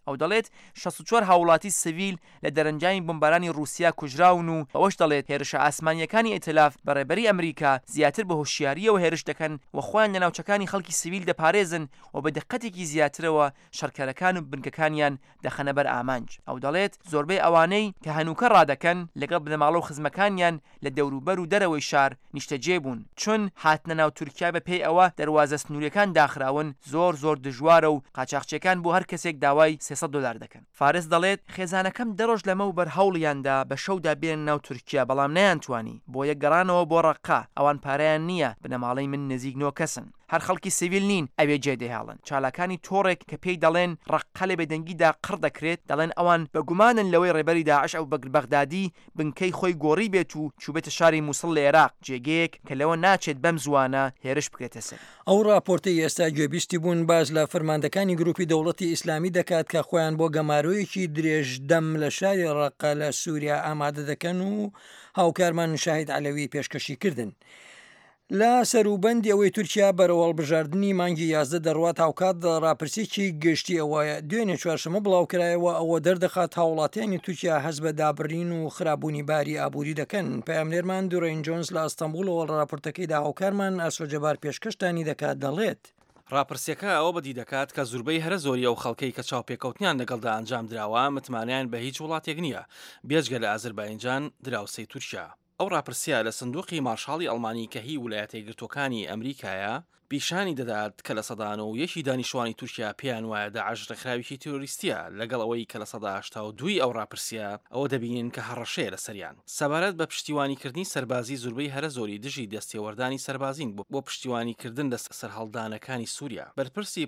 ئەو دەڵێت 64 هاوڵاتی سڤیل لە دەرەنجامی بمبارانی رووسیا کوژراون و ئەوەش دەڵێت هێرشە ئاسمانیەکانی ئیتلاف بەڕێبەری ئەمریکا زیاتر بە هۆشیاریەوە هێرش دەکەن و خۆیان لە ناوچەکانی خەڵکی سڤیل دەپارێزن و بە دقەتێکی زیاترەوە شەڕکەرەکان و بنکەکانیان دەخەنە بەر ئامانج. ئەو دەڵێت زۆربەی ئەوانەی کە هەنووکە ڕادەکەن لەگەڵ بنەماڵە و خزمەکانیان لە دەوروبەر و دەرەوەی شار نیشتەجێ بوون، چون هاتنە ناو تورکیا بە پێی ئەوە دەواازە سنووریەکان داخراون زۆر دژوارە و قاچاقچیەکان بۆ هەر کەسێک داوای $300 دەکەن. فارس دەڵێت خێزانەکەم دەڕۆژ لەمە و بەرهەوڵیاندا بە شەودا بێن ناو تورکیا، بەڵام نەیانتوانی بۆ یەک گەڕانەوە بۆ ڕەقا، ئەوان پارەیان نییە، بنەماڵەی من نزیک 9 کەسن، هەر خەڵکی سیڤیل نین ئەوێ جێدەهێڵن. چالاکانی تۆڕێک کە پێی دەڵێن ڕەقا لە بێدەنگیدا قڕ دەکرێت، دەڵێن ئەوان بە گومانن لەوەی ڕێبەری داعش ئەو بەغدادی بنکەی خۆی گۆڕی بێت و چوبێتە شاری مووسڵ لە عێراق، جێگەیەک کە لەوە ناچێت بەم زوانە هێرش بکرێتە سەر. ئەو راپۆرتەی ئێستا گوێبیستی بوون باز لە فەرماندەکانی گروپی دەوڵەتی ئیسلامی دەکات کە خۆیان بۆ گەمارویەکی درێژدەم لە شاری ڕەقا لە سووریا ئامادە دەکەن و هاوکارمان شاهید عەلەوی پێشکەشی کردن. لە سەروبەندی ئەوەی تورکیا بەرەوەڵ بژاردننی مانگی 11 دەڕوات هاوکات پرسێکی گشتی ئەوەیە دوێنێ چوارشەمە بڵاوکرایەوە ئەوە دەردەخات هاوڵاتیانی تورکیا هەز بە دابڕین و خراببوونی باری ئابووری دەکەن. پەیامنێرمان دوڕین جۆنس لە ئەستەمبولەوە راپۆرتەکەیدا هاوکارمان ئاسۆجەبار پێشکەشتانی دەکات دەڵێت. راپرسیەکە ئەوە بەدی دەکات کە زوربەی هەرە زۆری ئەو خەڵکەی کە چاوپێکەوتنیان لەگەڵدا ئەنجام دراوە متمانیان بە هیچ وڵاتێک نییە بێجگە لە ئازربایجان دراوسەی تورکیا. ئەو راپرسیە لە سندوقی مارشاڵی ئەڵمانی کە هی ویلایەتە یەکگرتووەکانی ئەمریکایە پیشانی دەدات کە لە سەدانە و یەکی دانیشتوانی تورکیا پێیان وایە داعش ڕێکخراوێکی تۆریستیە لەگەڵ ئەوەی کە لە سەدا 82 ئەو راپرسیە ئەوە دەبینین کە هەڕەشەیە لە سەریان سەبارەت بە پشتیوانیکردنی سەربازی زوربەی هەرە زۆری دژی دەستێوەردانی سەربازین بۆ پشتیوانیکردن لە سەرهەڵدانەکانی سووریا. بەرپرسی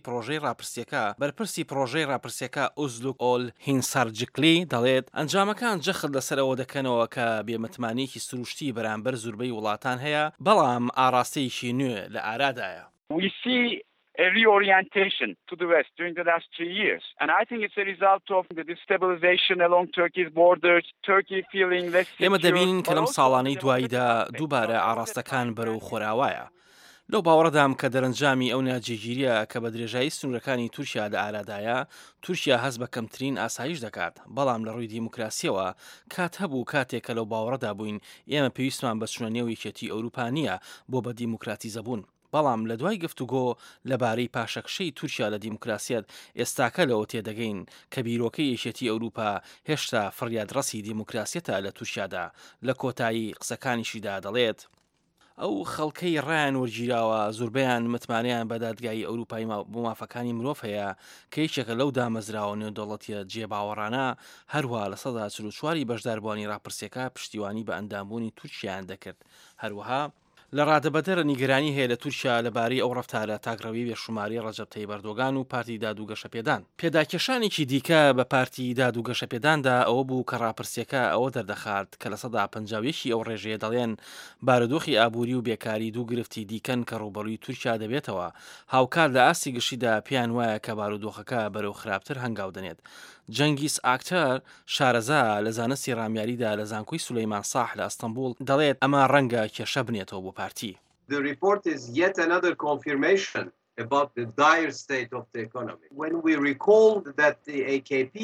پرۆژەی راپرسیەکە ئوزلوک ئۆل هینسارجکلی دەڵێت ئەنجامەکان جەخت لەسەرەوە دەکەنەوە کە بێمتمانیەکی سروشتی بەرامبەر زوربەی وڵاتان هەیە بەڵام ئاراستەیەکی نوێ لە ئارادایە. We see a reorientation to the west during the last 3 years. And I think it's a result of the destabilization along Turkey's borders, Turkey feeling less secure. ئێمە دەبینین کە لەم ساڵانەی دواییدا دووبارە ئاراستەکان بەرەو خۆراوایە. لەو باوەڕدام کە دەرەنجامی ئەو ناجێگیریە کە بە درێژایی سنوورەکانی تورکیا لە ئارادایە تورکیا هەز بە کەمترین ئاسایش دەکات بەڵام لە ڕووی دیموکراسیەوە کات هەبوو کاتێک کە لەو باوەڕدا بووین ئێمە پێویستمان بە چونە یەکێتی ئەوروپا نییە بۆ بە دیموکراتیزە بوون. بەڵام لە دوای گفتوگۆ لەبارەی پاشەکشەی تورکیا لە دیموکراسیەت ئێستاکە لەوە تێدەگەین کە بیرۆکەی یەکێتی ئەوروپا هێشتا فڕیادڕەسی دیموکراسیەتە لە تورکیادا. لە کۆتایی قسەکانیشیدا دەڵێت ئەو خەڵکەی ڕایان وەرگیراوە زۆربیان متمانیان بە دادگای ئەوروپای مافەکانی مرۆڤ هەیە کە یەکێکە لەو دامەزراوە نێودەوڵەتیە جێباوەڕانە هەروە لە سەدا 44 بەشداربوونی راپرسیەکە پشتیوانی بە ئەندامبوونی تورکیایان دەکرد. هەروەها لە ڕادەبەدەرە نیگەرانی هەیە لە تورکیا لەبارەی ئەو ڕەفتارە تاگڕەوی بێشوماری ڕەجەب تەیب ئەردۆغان و پارتی دادوگەشەپێدان. پێداکێشانێکی دیکە بە پارتی دادوگەشەپێداندا ئەوە بوو کە راپرسیەکە ئەوە دەردەخات کە لە سەدا 50 ئەو ڕێژەیە دەڵێن بارودۆخی ئابووری و بێکاری دوو گرفتی دیکەن کە ڕوبەڕووی تورکیا دەبێتەوە. هاوکار لە ئاسی گشتیدا پێیان وایە کە بارودۆخەکە بەرەو خراپتر هەنگاو دەنێت. جەنگیس ئاکتەر شارەزا لە زانستی ڕامیاریدا لە زانکۆی سولەیمان ساح لە ئەستەمبول دەڵێت ئەمە ڕەنگە کێشە بنێتەوە بۆ پارتی. The report is yet another confirmation about the dire state of the economy. When we recall that the AKP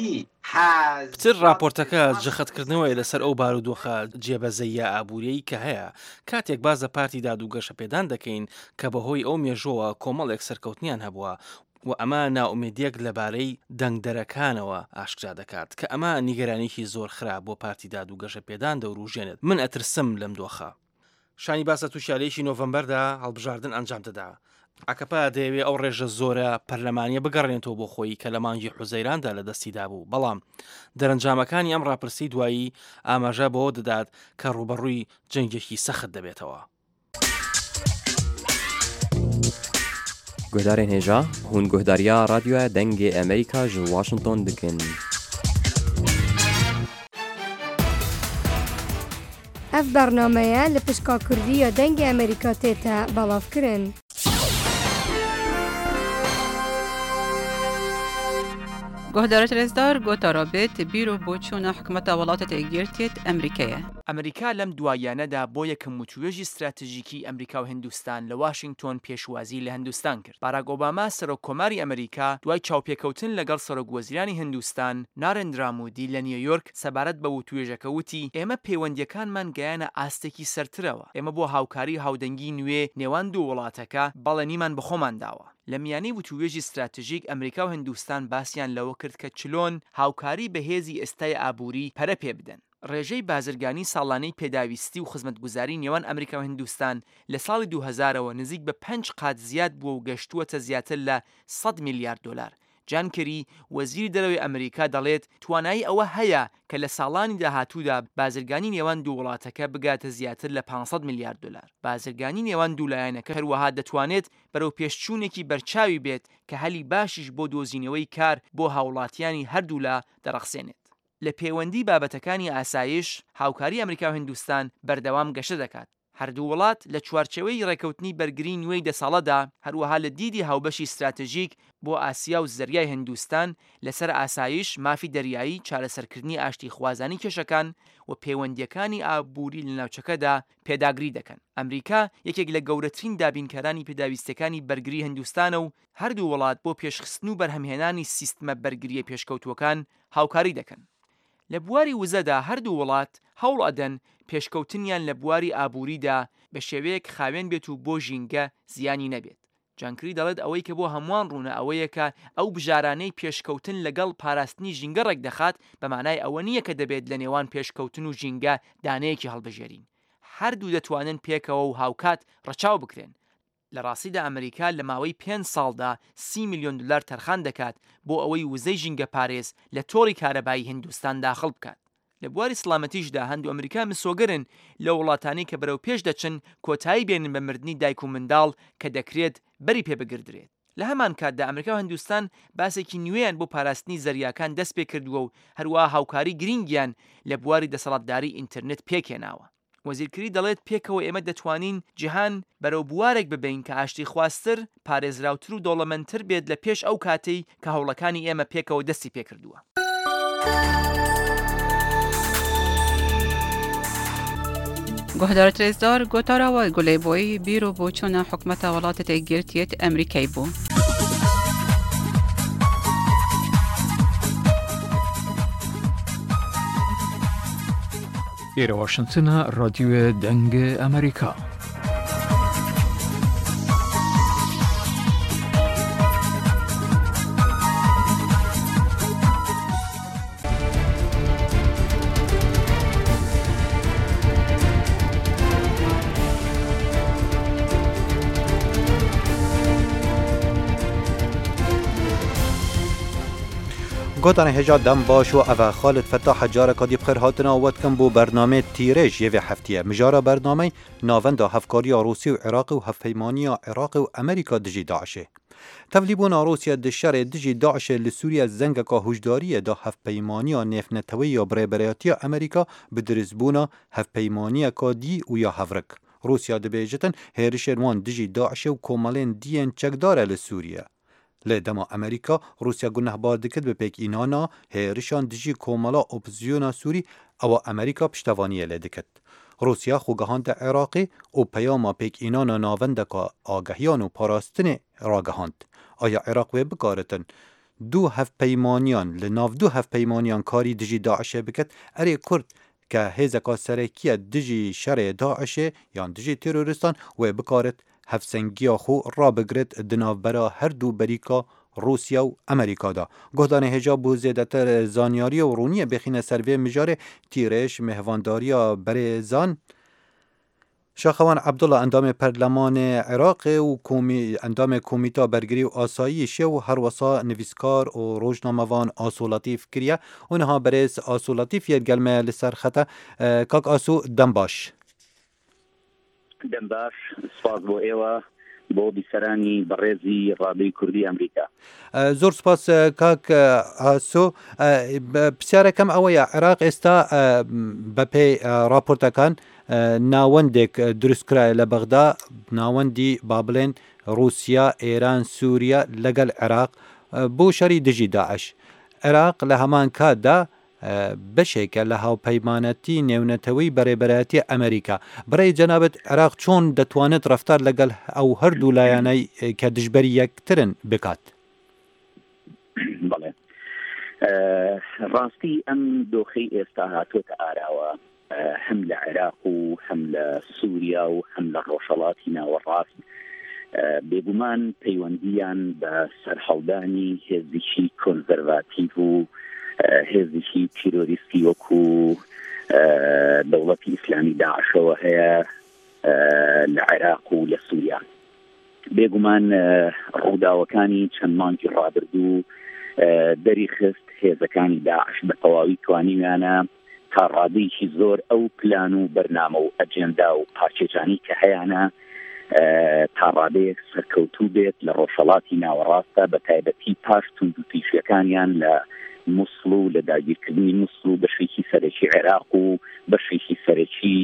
has تر راپۆرتەکە جەختکردنەوەی لەسەر ئەو بارودۆخە جێبەزەیە ئابووریەی کە هەیە کاتێک باز لە پارتی دادوگەشەپێدان دەکەین کە بەهۆی ئەو مێژۆوە کۆمەڵێک سەرکەوتنیان هەبووە و ئەمە ناومێدیەک لەبارەی دەنگدەرەکانەوە ئاشکرا دەکات کە ئەمە نیگەرانێکی زۆر خراپ بۆ پارتی دادوگەشەپێدان دەوروژێنێت. من ئەترسم لەم دۆخە. شانی باسە تووشالێکی نۆڤەمبەردا هەڵبژاردن ئەنجام دەدا. ئاکەپا دەیەوێت ئەو ڕێژە زۆرە پەرلەمانیە بگەڕێنێتەوە بۆ خۆی کە لە مانگی حوزەیراندا لە دەستیدا بوو بەڵام دەرەنجامەکانی ئەم ڕاپرسی دوایی ئاماژە بەوە دەدات کە ڕوبەڕووی جەنگێکی سەخت دەبێتەوە. گۆدارên hêja hûn guhdariya radyoya dengê Amerîka ji Washington dikin. Ev bernameya li pişka Kurdiya dengê Amerîka tê te belavkirin. گهدارت رزدار گوتا رابط بیرو بوچون حکومت ولاتت ایگیرتیت امریکیه. ئەمریکا لەم دوایانەدا بۆ یەکەم وتوێژی استراتیژیکی ئەمریکا و هندوستان لە واشنگتۆن پێشوازی لە هەندوستان کرد. باراک ئۆباما سەرۆکۆماری ئەمریکا دوای چاوپێکەوتن لەگەڵ سەرۆکوەزیرانی هندوستان نارێندرا مودی لە نیویۆرک سەبارەت بە وتوێژەکە وتی ئێمە پەیوەندیەکانمان گەیانە ئاستێکی سەرترەوە. ئێمە بۆ هاوکاری هاودەنگی نوێ نێوان دوو وڵاتەکە بەڵێنیمان بەخۆمان داوە. لە میانەی وتوێژی استراتیژیک ئەمریکا و هندوستان باسییان لەوە کرد کە چلۆن هاوکاری بەهێزی ئێستای ئابووری پەرە پێ بدەن. ڕێژەی بازرگانی ساڵانەی پێداویستی و خزمەتگوزاری نێوان ئەمریکا و هندوستان لە ساڵی 2000ەوە نزیک بە 5 قات زیاد بووە و گەشتووەتە زیاتر لە 100 میلیارد دلار. جان کری وەزیری دەرەوەی ئەمریکا دەڵێت توانایی ئەوە هەیە کە لە ساڵانی داهاتوودا بازرگانی نێوان دوو وڵاتەکە بگاتە زیاتر لە 500 میلیارد دلار. بازرگانی نێوان دوولایەنەکە هەروەها دەتوانێت بەرەو پێشچوونێکی بەرچاوی بێت کە هەلی باشیش بۆ دۆزینەوەی کار بۆ هاوڵاتیانی هەردوو لا دەڕەخسێنێت. لە پەیوەندی بابەتەکانی ئاسایش هاوکاری ئەمریکا و هندوستان بەردەوام گەشە دەکات. هەردوو وڵات لە چوارچەوەی ڕێکەوتنی بەرگری نوێی 10 ساڵەدا هەروەها لە دیدی هاوبەشی استراتیژیک بۆ ئاسیا و زەریای هندوستان لەسەر ئاسایش، مافی دەریایی، چارەسەرکردنی ئاشتی خوازانی کێشەکان و پەیوەندیەکانی ئابووری لە ناوچەکەدا پێداگری دەکەن. ئەمریکا یەکێک لە گەورەترین دابینکارانی پێداویستەکانی بەرگری هندوستانە و هەردوو وڵات بۆ پێشخستن و بەرهەمهێنانی سیستمە بەرگریە پێشکەوتوەکان هاوکاری دەکەن. لە بواری وزەدا هەردوو وڵات هەوڵ ئەدەن پێشکەوتنیان لە بواری ئابووریدا بە شێوەیەک خاوێن بێت و بۆ ژینگە زیانی نەبێت. جانکری دەڵێت ئەوەی کە بۆ هەمووان ڕوونە ئەوەیە کە ئەو بژارانەی پێشکەوتن لەگەڵ پاراستنی ژینگە ڕێک دەخات بە مانای ئەوە نییە کە دەبێت لە نێوان پێشکەوتن و ژینگە دانەیەکی هەڵبژێرین. هەردوو دەتوانن پێکەوە و هاوکات ڕەچاو بکرێن. لە ڕاستیدا ئەمریکا لە ماوەی 5 ساڵدا 30 میلیۆن دلار تەرخان دەکات بۆ ئەوەی وزەی ژینگە پارێز لە تۆڕی کارەبایی هندوستان داخڵ بکات. لە بواری سڵامەتیشدا هەندوو ئەمریکا مسۆگەرن لە وڵاتانی کە بەرەو پێش دەچن کۆتایی بێنن بە مردنی دایک و منداڵ کە دەکرێت بەری پێ بگردرێت. لە هەمان کاتدا ئەمریکا و هندوستان باسێکی نوێیان بۆ پاراستنی زەریاکان دەست پێ کردووە و هەروەها هاوکاری گرنگیان لە بواری دەسەڵاتداری ئینتەرنێت پێکێناوە. وەزیرکری دەڵێت پێکەوە ئێمە دەتوانین جیهان بەرەو بوارێک ببین کە ئاشتی خواستر، پارێزراوتر و دەوڵەمەندتر بێت لە پێش ئەو کاتەی کە هەوڵەکانی ئێمە پێکەوە دەستی پێکردووە. گهدارت رزدار گوتا راوای گلی بوی بیرو بوچون حکومت ولاتت ایگیرتیت امریکای بو. ئێرە واشنگتنە رادیۆ دەنگ ئەمریکا. گوتن هجا دم باش و او خالد فتاح جارا کدی بخیر هاتنا ود کن بو برنامه تیرش یوی هفتیه مجارا برنامه ناوند هفکاری روسی و عراق و هفپیمانی عراق و امریکا دجی داعشه. تفلیبون روسیا دشار دجی داعش لسوریا زنگ که هجداری دا هفپیمانی نفنتوی یا بربریاتی امریکا بدرزبونا هفپیمانی که دی و یا هفرک. روسیا دبیجتن هرشروان دجی داعش و کومالین دین چکداره لسوریا. لدما امریکا روسیا گناه بار دکد به پیک اینانا هیرشان دجی کومالا اپوزیونا سوری او امریکا پشتوانی لدکد. روسیا خوگهاند عراقی او پیاما پیک اینانا ناوند که آگهیان و پاراستن راگهاند. آیا عراق و بکارتن دو هفت پیمانیان لناف دو هفت پیمانیان کاری دجی داعشه بکد اری کرد که هزکا سرکیه دجی شر داعشه یا دجی تروریستان و بکارت هفسنگیا خو را بگرد دناف برا هر دو بریکا روسیا و امریکا دا. گهدان هجاب و زیادتر زانیاری و رونی بخینه سروی مجاره تیرش مهوانداری برزان شاخوان عبدالله اندام پرلمان عراق و اندام کمیتا برگری و آسایش و هر وصا نویسکار و روزنامه‌وان آسو لطیف کریه اونها برز آسو لطیف یدگلمه لسر خطا کاک آسو دنباش دەمباش سپاس بۆ ئێوە بۆ بیسەرانی بەڕێزی ڕادیۆی کوردی ئەمریکا. زۆر سپاس کاک ئاسۆ. پرسیارەکەم ئەوەیە عێراق ئێستا بەپێی راپۆرتەکان ناوەندێک دروستکرایە لە بەغدا ناوەندی با بڵێن رووسیا، ئێران، سووریا لەگەڵ عێراق بۆ شەری دژی داعش. عێراق لە هەمان کاتدا بەشێکە لە هاوپەیمانەتی نێونەتەوەی بەڕێبەرایەتی ئەمریکا. بەڕێی جەنابەت عێراق چۆن دەتوانێت ڕەفتار لەگەڵ ئەو هەردوو لایەنەی کە دژبەری یەکترن بکات؟ بەڵێ ڕاستی ئەم دۆخەی ئێستا هاتوۆتە ئاراوە هەم لە عێراق و هەم لە سووریا و هەم لە ڕۆژهەڵاتی ناوەڕاست بێگومان پەیوەندیان بە سەرهەڵدانی هێزیشی کۆنزەرواتیڤ و هێزیشی تیرۆریستی وەکو دەوڵەتی ئیسلامی داعشەوە هەیە لە عێراق و لە سووریا. بێگومان ڕووداوەکانی چەند مانگی ڕابردوو دەریخست هێزەکانی داعش بە تەواوی توانیویانە تا ڕادەیەکی زۆر ئەو پلان و بەرنامە و ئەجێندا و پارچێجانی کە هەیەە تا ڕادەیەک سەرکەوتوو بێت لە ڕۆژهەڵاتی ناوەڕاستە بە تایبەتی پاش توند و تیژیەکانیان لە موسڵ و لە داگیرکردنی موسڵ و بەشێکی سەرەکی عێراق و بەشێکی سەرەکی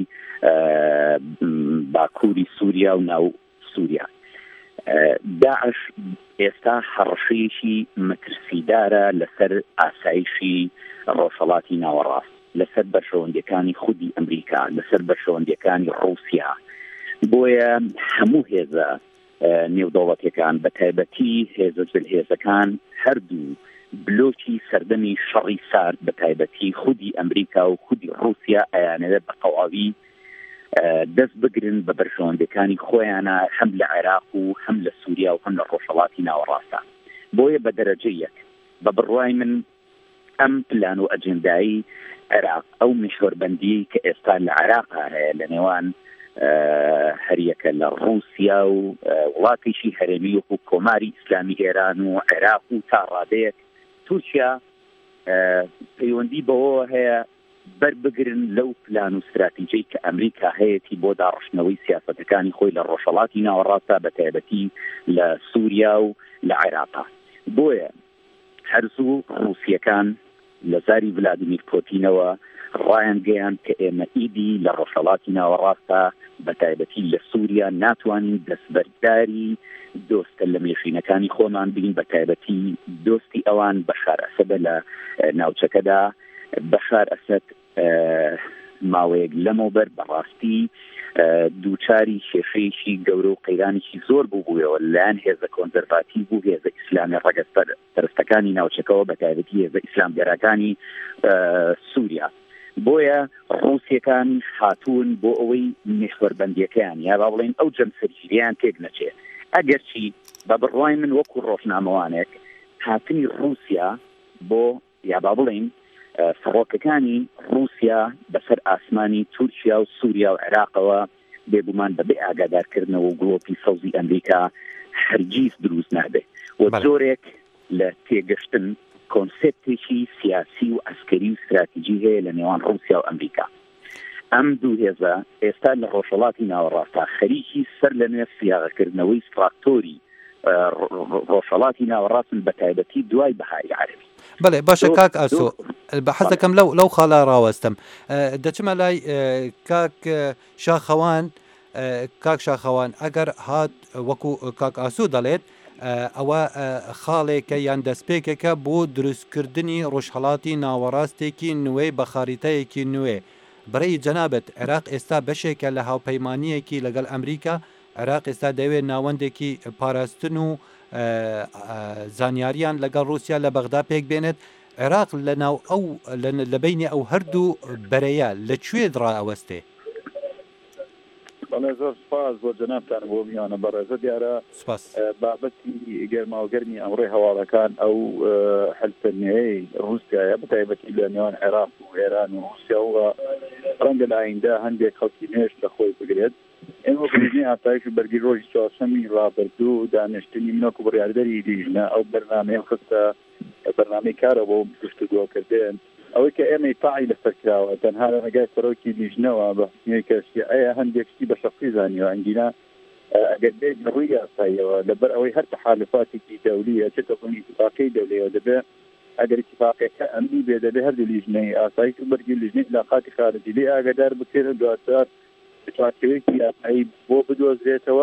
باکووری سووریا و ناو سووریا. داعش ئێستا هەڕەشەیەکی مەترسیدارە لەسەر ئاسایشی ڕۆژهەڵاتی ناوەڕاست، لەسەر بەرژەوەندەکانی خودی ئەمریکا، لەسەر بەرژەوەندەکانی ڕووسیا. بۆیە هەموو هێزە نێودەوڵەتیەکان بە تایبەتی هێزە جلهێزەکان هەردوو بلۆکی سەردەمی شەڕی سارد بە تایبەتی خودی ئەمریکا و خودی ڕووسیا ئەیانەوێت بە تەواوی دەست بگرن بە بەرژەوەندەکانی خۆیانە هەم لە عێراق و هەم لە سووریا و هەم لە ڕۆژهەڵاتی ناوەڕاستە. بۆیە بە دەرەجە یەک بە بڕوای من ئەم پلان و ئەجێندایی عێراق ئەو میشۆربەندی کە ئێستا لە عێراق هەیە لە نێوان هەریەکە لە ڕووسیا و وڵاتێکی هەرێمی و کۆماری ئیسلامی ئێران و عێراق و تا ڕادەیەک تورکیا پەیوەندی بەوە هەیە بەربگرن لەو پلان و استراتیژیی کە ئەمریکا هەیەی بۆ داڕشتنەوەی سیاسەتەکانی خۆی لە ڕۆژهەڵاتی ناوەڕاستە بە تایبەتی لە سووریا و لە عێراقا. بۆیە هەرزوو ڕووسیەکان لە زاری ڤلادیمیر پۆتینەوە ڕایان گەیان کە ئێمە ئیدی لە ڕۆژهەڵاتی ناوەڕاستە بە تایبەتی لە سووریا ناتوانین دەستبەرداری دۆستە لە مێژینەکانی خۆمان بین، بە تایبەتی دۆستی ئەوان بەشار ئەسەدە لە ناوچەکەدا. بەشار ئەسەد ماوەیەک لەمەوبەر بەڕاستی دووچاری کێشەیەکی گەورە و قەیرانێکی زۆر بووبوویەوە لەلایەن هێزە کۆنزەرواتیڤ و هێزە ئیسلامی ڕەگەزپەرستەکانی ناوچەکەەوە بە تایبەتی هێزە ئیسلامگەرەکانی سووریا. بۆیە ڕووسیەکان هاتوون بۆ ئەوەی میخوەربەندیەکەیان یا با بڵێن ئەو جەمسەرگیریان تێک نەچێت. ئەگەرچی بە بڕوای من وەکو ڕۆژنامەوانێک هاتنی ڕووسیا بۆ یا با بڵێن فڕۆکەکانی ڕووسیا بەسەر ئاسمانی تورکیا و سووریا و عێراقەوە بێگومان بەبێ ئاگادارکردنەوە و گڵۆپی سەوزی ئەمریکا هەرگیز دروست نابێت و زۆرێک لە تێگەشتن کۆنسێپتێکی سیاسی و ئەسکەری و استراتیژی هەیە لە نێوان ڕووسیا و ئەمریکا. ئەم دوو هێزە ئێستا لە ڕۆژهەڵاتی ناوەڕاستە خەریکی سەر لە نوێ سیاغەکردنەوەی ستراکتۆری ڕۆژهەڵاتی ناوەڕاستن بە تایبەتی دوای بەهاری عەرەبی. بەڵێ باشە کاک ئاسۆ بە حەز دەکەم لەو خاڵا ڕاوەستم دەچمە لای کاک شاخەوان. کاک شاخەوان ئەگەر هات وەکو کاک ئاسو دەڵێت ئەوە خاڵێکە یان دەستپێکێکە بۆ دروستکردنی ڕۆژهەڵاتی ناوەڕاستێکی نوێی بە خاریتەیەکی نوێ. بەڕێی جەنابەت عێراق ئێستا بەشێکە لە هاوپەیمانیەکی لەگەڵ ئەمریکا. عێراق ئێستا دەوێت ناوەندێکی پاراستن و زانیاریان لەگەڵ رووسیا لە بەغدا پێک بێنێت. عێراق لەناو ئەو لە بینی ئەو هەردوو بەرەیە لەکوێ ڕائەوەستێ؟ بەڵێ زۆر سپاس بۆ جەنابتان بۆ میوانە بەڕێزە دیارە بابەتی گەرماوگەرمی ئەمڕۆی هەواڵەکان ئەو حەلفەرنیەی ڕووسیایە بە تایبەتی لە نێوان عێراق و ئێران و رووسیا و ڕەنگە لە ئایندا هەندێک خەڵکی نوێش لە خۆی بگرێت. ئێمە بریدنی ئاسایش و بەرگی ڕۆژی چوارشەمی ڕابردوو دانیشتنی منۆک و بڕیاردەری لیژنە ئەو بەرنامەیە خستە بەرنامەی کارە بۆ گفتوگۆکردن ئەوەی کە ئێمەی پاعی لەسەرکراوە تەنها لە ڕێگای سەرۆکی لیژنەوە بە حکمی کەشتی ئەیە هەندێکشتی بە شەخصی زانیوە ئەنگینا ئەگەر بێت ڕووی یاساییەوە لەبەر ئەوەی هەر تەحالفاتێکی دەولیە چ تەقۆنی اتفاقی دەولیەوە دەبێت ئەگەر اتفاقەکە ئەمنی بێ دەبێت هەردوو لیژنەی ئاسایش و بەرگی لیژنەی علاقاتی خارجی لێ ئاگادار بکرێن دواتر اتفاقیەوەیەکی یاسایی بۆ بدۆزرێتەوە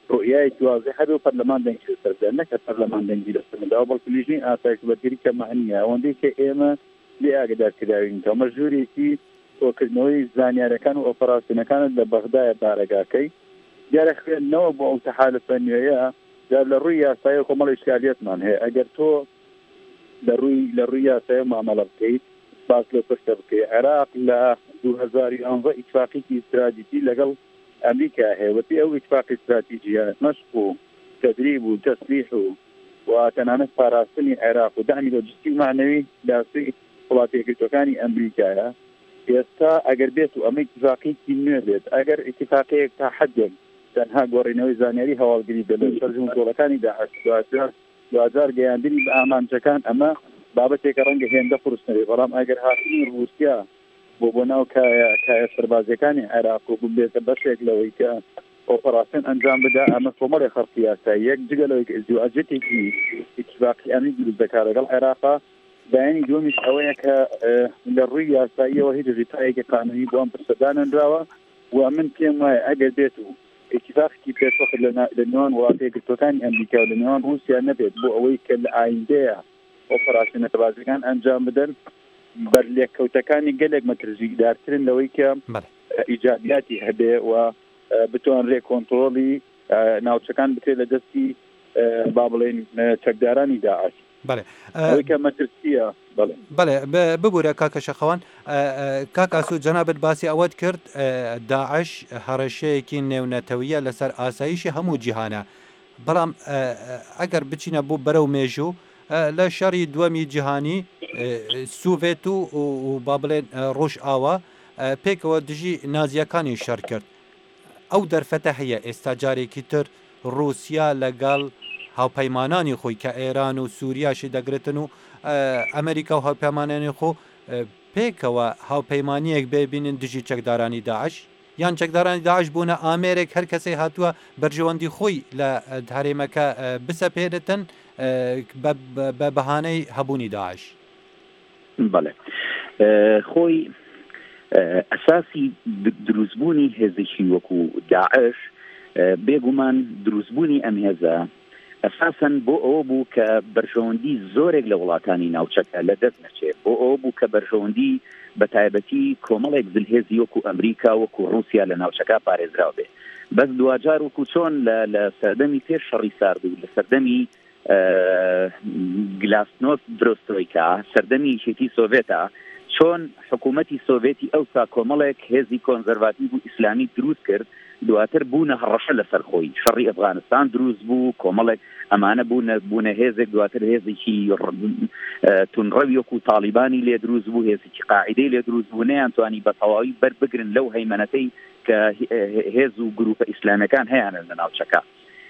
ڕۆیای دوازێ هەبێ پەرلەمان دەنگی لەسەردە نەکە پەرلەمان دەنگی لەسەردا بەڵکو لیژنەی ئاسایشتبەرگری کە معنیە ئەوەندەی کە ئێمە لێ ئاگدارکراوین کە مەژوورێکی تۆکردنەوەی زانیارەکان و ئۆپەراسیۆنەکانت لە بەغدایە بارەگاکەی دیارە خوێندنەوە بۆ ئەو تەحالفە نوێیە جار لە ڕووی یاسایی کۆمەڵی ئیشکالیەتمان هەیە ئەگەر تۆ لە ڕووی یاسایی مامەڵە بکەیت باس لە پشتە بکەیت عێراق لە 2011 ئیتفاقێکی استراتیجی لەگەڵ ئەمریکا هەیە وەتی ئەو ئیتفاقی استراتیجیە مەشق و تدریب و تەسلیح و تەنانەت پاراستنی عێراق و دامی لۆجستیک و معنەوی داسی وڵاتە یەکگرتوەکانی ئەمریکایە ئێستا ئەگەر بێت و ئەمە ئیتفاقێکی نوێ بێت ئەگەر ئیتفاقەیەک تا حەدێک تەنها گۆڕینەوەی زانیاری هەواڵگری دەبێت شەرجم تۆڵەکانی دوجار گەیاندنی بە ئامانجەکان ئەمە بابەتێکە ڕەنگە هێندە فرستنەوێ بەڵام ئەگەر هاتنی رووسیا بۆ ناو کایە سەربازەکانی عێراق و بێتە بەشێک لەوەی کە ئۆپەراسیۆن ئەنجام بدا ئەمە کۆمەڵی خەڵکی یاسایی یەک جگە لەوەی کە ئەزدواجێتێکی ئیتفاقی ئەمنی دروست دەکات لەگەڵ عێراقا بەیانی دومیش ئەوەیە کە لە ڕووی یاساییەوە هیچ ڕیتایەکی قانونی بۆ ئەم پرسەدانەنراوە و من پێم وایە ئەگەر بێت و اتفاقی پێشوەخت لە نێوان وڵاتە یەکگرتوەکانی ئەمریکا و لە نێوان رووسیا نەبێت بۆ ئەوەی کە لە ئایندەیە ئۆپەراسیۆنە بازەکان ئەنجام بدەن بەرلێککەوتەکانی گەلێک مەترژیدارترن لەوەی کە ئیجابیاتی هەبێ و بتوانرێ کۆنتڕۆڵی ناوچەکان بکرێت لە دەستی با بڵێن چەکدارانی داعش بەڵێ ببوورە کاکە شەخەوان کاکاسو جەنابەت باسی ئەوەت کرد داعش هەڕەشەیەکی نێونەتەویە لەسەر ئاسایشی هەموو جیهانە بەڵام ئەگەر بچینە بوو بەرەو مێژوو لە شەڕی دووەمی جیهانی سوڤێت و با بڵێن ڕۆژ ئاوا پێکەوە دژی نازیەکانی شەڕ کرد ئەو دەرفەتە هەیە ئێستا جارێکی تر رووسیا لەگەڵ هاوپەیمانانی خۆی کە ئێران و سووریاشی دەگرێتن و ئەمریکا و هاوپەیمانانی خۆ پێکەوە هاوپەیمانیەک ببینن دژی چەکدارانی داعش یان چەکدارانی داعش بوونە ئامێرێک هەر کەسێک هاتووە بەرژەوەندی خۆی لە هەرێمەکە بسەپێرێتن بە بەهانەی هەبوونی داعش. بەڵێ خۆی ئەساسی دروستبوونی هێزێکی وەکو داعش بێگومان دروستبوونی ئەم هێزە ئەساسەن بۆ ئەوە بوو کە بەرژەوەندی زۆرێک لە وڵاتانی ناوچەکە لە دەست نەچێت بۆ ئەوە بوو کە بەرژەوەندی بە تایبەتی کۆمەڵێک زلهێزی وەکو ئەمریکا وەکو رووسیا لە ناوچەکە پارێزراو بێ بەس دوجار وەکو چۆن لە سەردەمی پێش شەڕی سارد و لە سەردەمی گلاسنۆف درۆستۆیکا سەردەمی یەکێتی سۆڤێتە چۆن حکوومەتی سۆڤێتی ئەوسا کۆمەڵێک هێزی کۆنزەرواتیڤ و ئیسلامی دروست کرد دواتر بوونە هەڕەشە لەسەر خۆی شەڕی ئەفغانستان دروست بوو کۆمەڵێک ئەمانە بوونە هێزێک دواتر هێزێکی تونڕەوی وەکو تاڵیبانی لێ دروست بوو هێزێکی قاعیدەی لێ دروست بوو نەیانتوانی بە تەواوی بەربگرن لەو هەیمەنەتەی کە هێز و گروپە ئیسلامەکان هەیەنە لە ناوچەکە